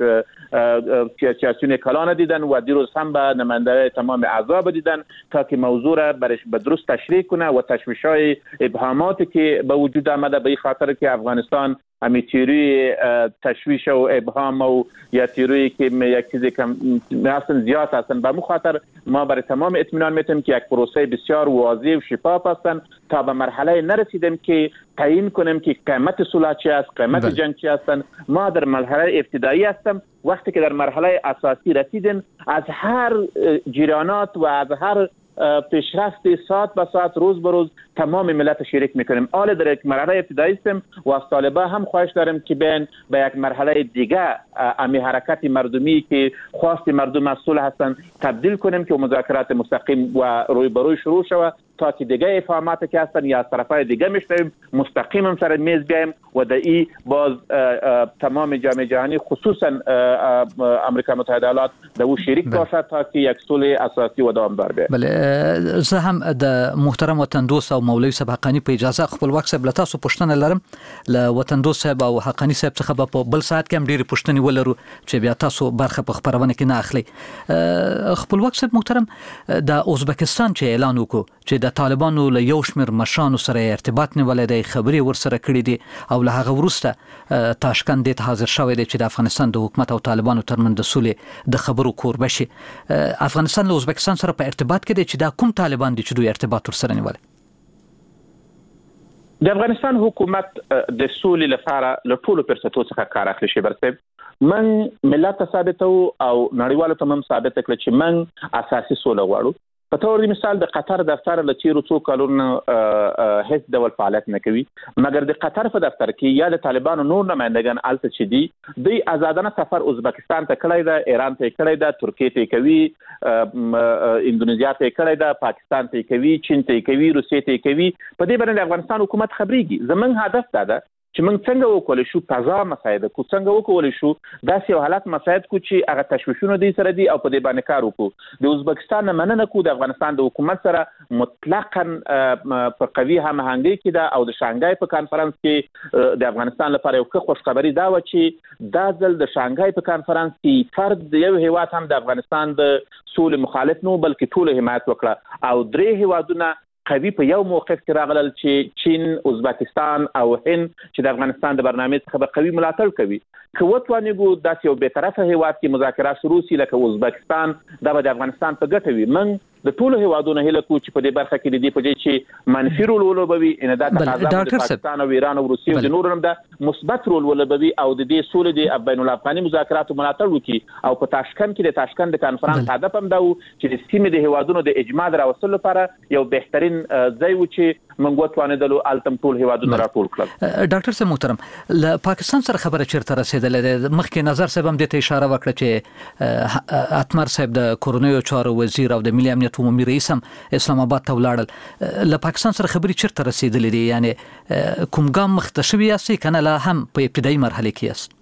سیاسیون کلان دیدن و دیروز هم به نماینده تمام اعضا دیدن تا که موضوع را برش به درست تشریح کنه و تشویش‌های ابهاماتی که به وجود آمده به این خاطر که افغانستان امی تیروی تشویش و ابهام و یا تیروی که یک چیزی کم اصلا زیاد هستن به مخاطر ما برای تمام اطمینان میتیم که یک پروسه بسیار واضح و شفاف هستن تا به مرحله نرسیدیم که تعیین کنیم که قیمت صلح چی است قیمت جنگ چی هستن. ما در مرحله ابتدایی هستم وقتی که در مرحله اساسی رسیدیم از هر جریانات و از هر پیشرفت ساعت به ساعت روز به روز تمام ملت شریک میکنیم. حال در یک مرحله ابتدایی هستیم و از طالبان هم خواهش داریم که بین به یک مرحله دیگه امی حرکت مردمی که خواست مردم از صلح هستن تبدیل کنیم که مذاکرات مستقیم و روی به روی شروع شود تا که دیگه افهاماتی که هستن یا از طرفای دیگه میشنویم مستقیم هم سر میز بیایم و در این باز تمام جامعه جهانی خصوصا امریکا متحده ایالات در او شریک باشد تا که یک صلح اساسی و دوامدار بیاید. بله زه هم د محترم وطن دوست او مولوی صاحب حقانی په اجازه خپل وخت صاحب لتاسو پښتنه لرم ل وطن دوست صاحب او حقانی صاحب څخه په بل ساعت کې هم ډیره پښتني ولرو چې بیا تاسو برخه په خبرونه کې نه اخلي. خپل وخت صاحب محترم د ازبکستان چې اعلان وکړو چې د طالبانو له یو شمېر مشرانو سره ارتباط نیولې دی خبري ورسره کړې دي او له هغه وروسته تاشکند ته حاضر شوی دی چې د افغانستان د حکومت او طالبانو ترمنځ د صلح د خبرو کوربه شي. افغانستان له ازبکستان سره په ارتباط کې دی چې دا کوم طالبان دي چې دوی ارتباط ورسره نیولې؟ د افغانستان حکومت د سولې لپاره له ټولو فرصتونو څخه کار اخلي. شي برسه من ملت ثابتو او نړیوالو ته هم ثابت کړ چې من اساسي سوله غواړو. په تور مثال د قطر دفتر له تیرو څو کلونو هیڅ ډول فعالیت نه کوي مګر د قطر په دفتر کې یا د طالبانو نور نمائندگان الته چې دي د آزادانه سفر ازبکستان ته کړی دا ایران ته کړی دا ترکیه ته کوي اندونیزیا ته کړی دا پاکستان ته کوي چین ته کوي روسیې ته کوي. په دې باندې افغانستان حکومت خبريږي. زمونږ هدف دا ده چې موږ څنګه وکولای شو تازه مساعده کو څنګه وکولای شو داسې یو حالت مساعد کو چې هغه تشویشونه دي سره دي او په دې باندې کار وکړو. د ازبکستان مننه کو د افغانستان د حکومت سره مطلقاً په قوي هماهنګي کې ده او د شانګهای په کانفرنس کې د افغانستان لپاره یو ښه خوشخبری دا و چې دا ځل د شانګهای په کانفرنس کې فرد یو هیواد هم د افغانستان د سولې مخالف نه بلکې ټول حمایت وکړه او درې هیوادونه قوي په یو موقف کې راغلل چې چین، ازبکستان او هند چې د افغانستان د برنامه څخه به قوي ملاتړ کوي. که وتوانیږو داسې یو بیطرفه هیواد کې مذاکرات شروع شي لکه ازبکستان دا به د افغانستان په ګټه وي. من د ټولو هیوادونو هیله کو چې په دې برخه کې د دې په ځای چې منفي رول ولوبوي ان دا تقاضا د پاکستان او ایران او روسیې او د نورو هم د مثبت رول ولوبوي او د دې سولې د بین الافغاني مذاکراتو ملاتړ وکړي او په تاشکند کې د تاشکند د کانفرنس هدف هم دا و چې د سیمې د هیوادونو د اجماع راوستلو لپاره یو بهترین ځای و چې موږ وتوانیدلو التم ټول هیوادونو راټول کړل. ډاکټر صاحب محترم له پاکستان سره خبره چیرته رسیدلې؟ مخکې نظر صاحب هم دې ته اشاره وکړه چې اتمر صاحب د کورونیو چارو وزیر او د ملي امنیت عمومي رئیس هم اسلام آباد ته ولاړل. له پاکستان سره خبرې چیرته رسیدلې دي؟ یعنی کوم ګام مخته شوی یاست کنه لا هم په ابتدایي مرحله کې یاست؟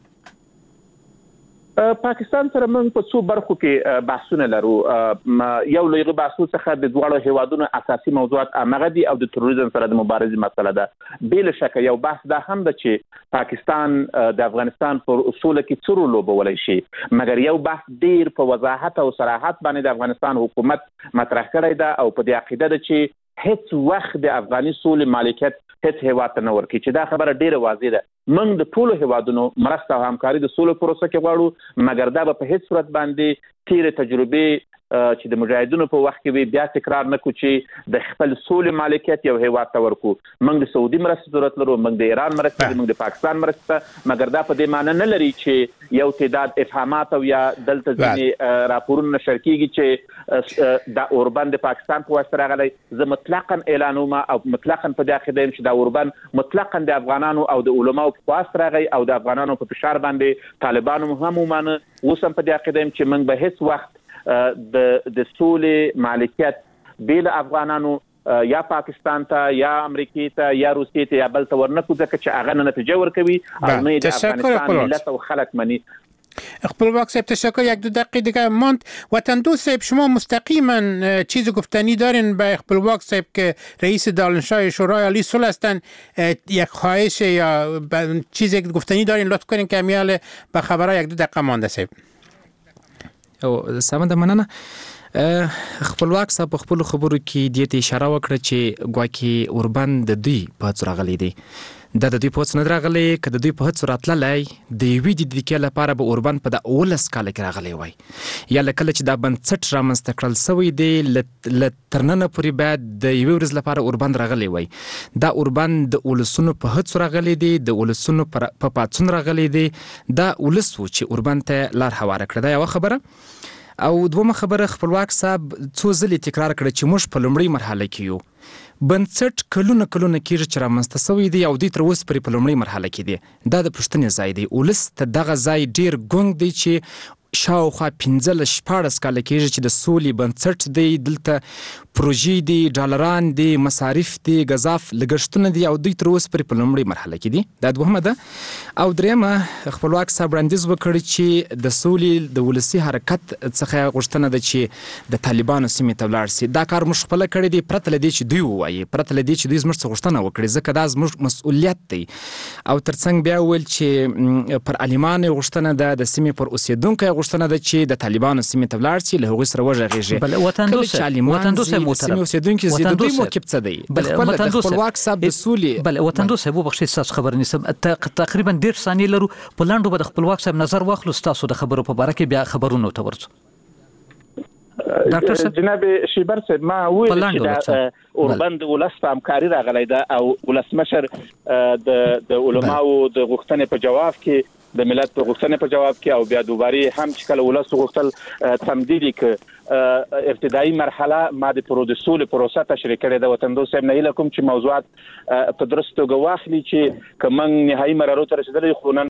پاکستان سره موږ په څو برخو کې بحثونه لرو. یو لوی بحثو څخه د دوه هیوادونو اساسي موضوعات هغه دي او د تروریزم سره د مبارزې مسله ده. بل شک یو بحث دا هم ده چې پاکستان د افغانستان پر اصول کې څه رول لوبولی شي مګر یو بحث ډیر په وضاحت او صراحت باندې د افغانستان حکومت مطرح کړی ده او په دې عقیده ده چې هیڅ وخت د افغاني سولې مالکیت هیڅ هیواد ته نه ورکړي چې دا خبره ډیره واضح ده. موږ د ټولو هیوادونو مرسته او همکاري د سولې پروسه کې غواړو مګر دا به په هیڅ صورت باندې تیر تجربه چې د مجاهدینو په وخت کې بیا تکرار نکو چې د خپل سولې مالکیت یو هیواد ته ورکو. موږ د سعودي مرستې ضرورت لرو، موږ د ایران مرستې، موږ د پاکستان مرستې، مګر دا په دې معنی نه لري چې یو تعداد افهامات او یا دلته ځینې راپورونه نشر کیږي چې دا اوربند د پاکستان په واسطه راغلی. زه مطلقاً اعلانوم او مطلقاً په دې عقیده یم چې دا اوربند مطلقاً د افغانانو او د علماو په واسطه راغی او د افغانانو په فشار باندې طالبانو هم ومانه. اوس هم په دې عقیده یم چې موږ به هیڅ وخت د د سولې مالکیت بیل افغانانو یا پاکستان ته یا امریکې ته یا روسیې ته یا بل ته ورنکو، ځکه چې هغه نه نتیجه ورکوي او نه د افغانستان ملت او خلک مني. خپلواک صاحب تشکر. یک دو دقیقه دیگه ماند. وطندوست صاحب شما مستقیما چیز گفتنی دارین به خپلواک صاحب که رئیس دارالانشای شورای عالی صلح هستن؟ یک خواهش یا چیزی گفتنی دارین لطف کنین که امیال به خبرها یک دو دقیقه مانده صاحب. او سمنده مننه. خپلواک صاحب په خپل خبرو کې دې ته اشاره وکړه چې ګواکې اوربند د دوی په څیر راغلی دی. دا د دوی په څیر نه راغلی، که د دوی په هڅو راتللی د یوې د دقیقې لپاره به اوربند په د اوولس کاله کې راغلی وای، یا له کله چې دا بنسټ رامنځته کړل سوی دی له تر ننه پورې باید د یوې ورځ لپاره اوربند راغلی وای. دا اوربند د ولسونو په هڅو راغلی دی، د ولسونو په پاڅون راغلی دی. دا ولس و چې اوربند ته لار هواره کړه. دا یوه خبره. او دومره خبره خپلواک صاحب څو ځلې تکرار کړه چې موږ په لومړۍ مرحله کې یو. بنسټ کلونه کلونه کېږي چې رامنځته سوی دی او دوی تر اوسه پورې په لومړۍ مرحله کې دی. دا د پوښتنې ځای دی. ولس ته دغه ځای ډېر ګونګ دی چې شاوخوا پنځلس شپاړس کاله کېږي چې د سولې بنسټ دی، دلته پروژې دي، ډالران دي، مصارف دي، ګزاف لګښتونه دي او دوی تر اوسه پورې په لومړۍ مرحله کې دي. دا دوهمه ده. او درېیمه خپلواک صاحب وړاندیز وکړ چې د سولې د ولسي حرکت څخه غوښتنه ده چې د طالبانو سیمې ته ولاړ سي. دا کار موږ خپله کړی دی، پرته له دې چې دوی ووایي، پرته له دې چې دوی زموږ څه غوښتنه وکړي، ځکه دا زموږ مسؤلیت دی. او ترڅنګ بیا وویل چې پر عالمانو غوښتنه ده، د سیمې پر اوسېدونکو غوښتنه ده چې د طالبانو سیمې ته ولاړ سي، له هغوی سره وغږېږي. بله وطندوس سیمې اوسېدونکي زی د دوی موقف څه دی؟ د خپلواک صاحب د سولې. بله وطندوس صاحب وبخښئ ستاسو خبره نیسم، تقریبا ډېر ثانیې لرو. په لنډو به د خپلواک صاحب نظر واخلو ستاسو د خبرو په باره کې، بیا خبرونو ته ورځو. ډاکټر جناب شیبر صاحب ما ویل چې دا اوربند ولس په همکاري راغلی ده او ولسمشر د د علماو د غوښتنې په جواب کې، د ملت په غوښتنې په جواب کې او بیا دوباره هم چې کله ولس غوښتل تمدیدي ک ابتدایي مرحله ما د پروسې پروسه تشریح کړې ده. وطندوس صاحب نه هیله کوم چې موضوعات په درست توګه واخلي چې که موږ نهایي مرحلو ته رسېدلی خو نن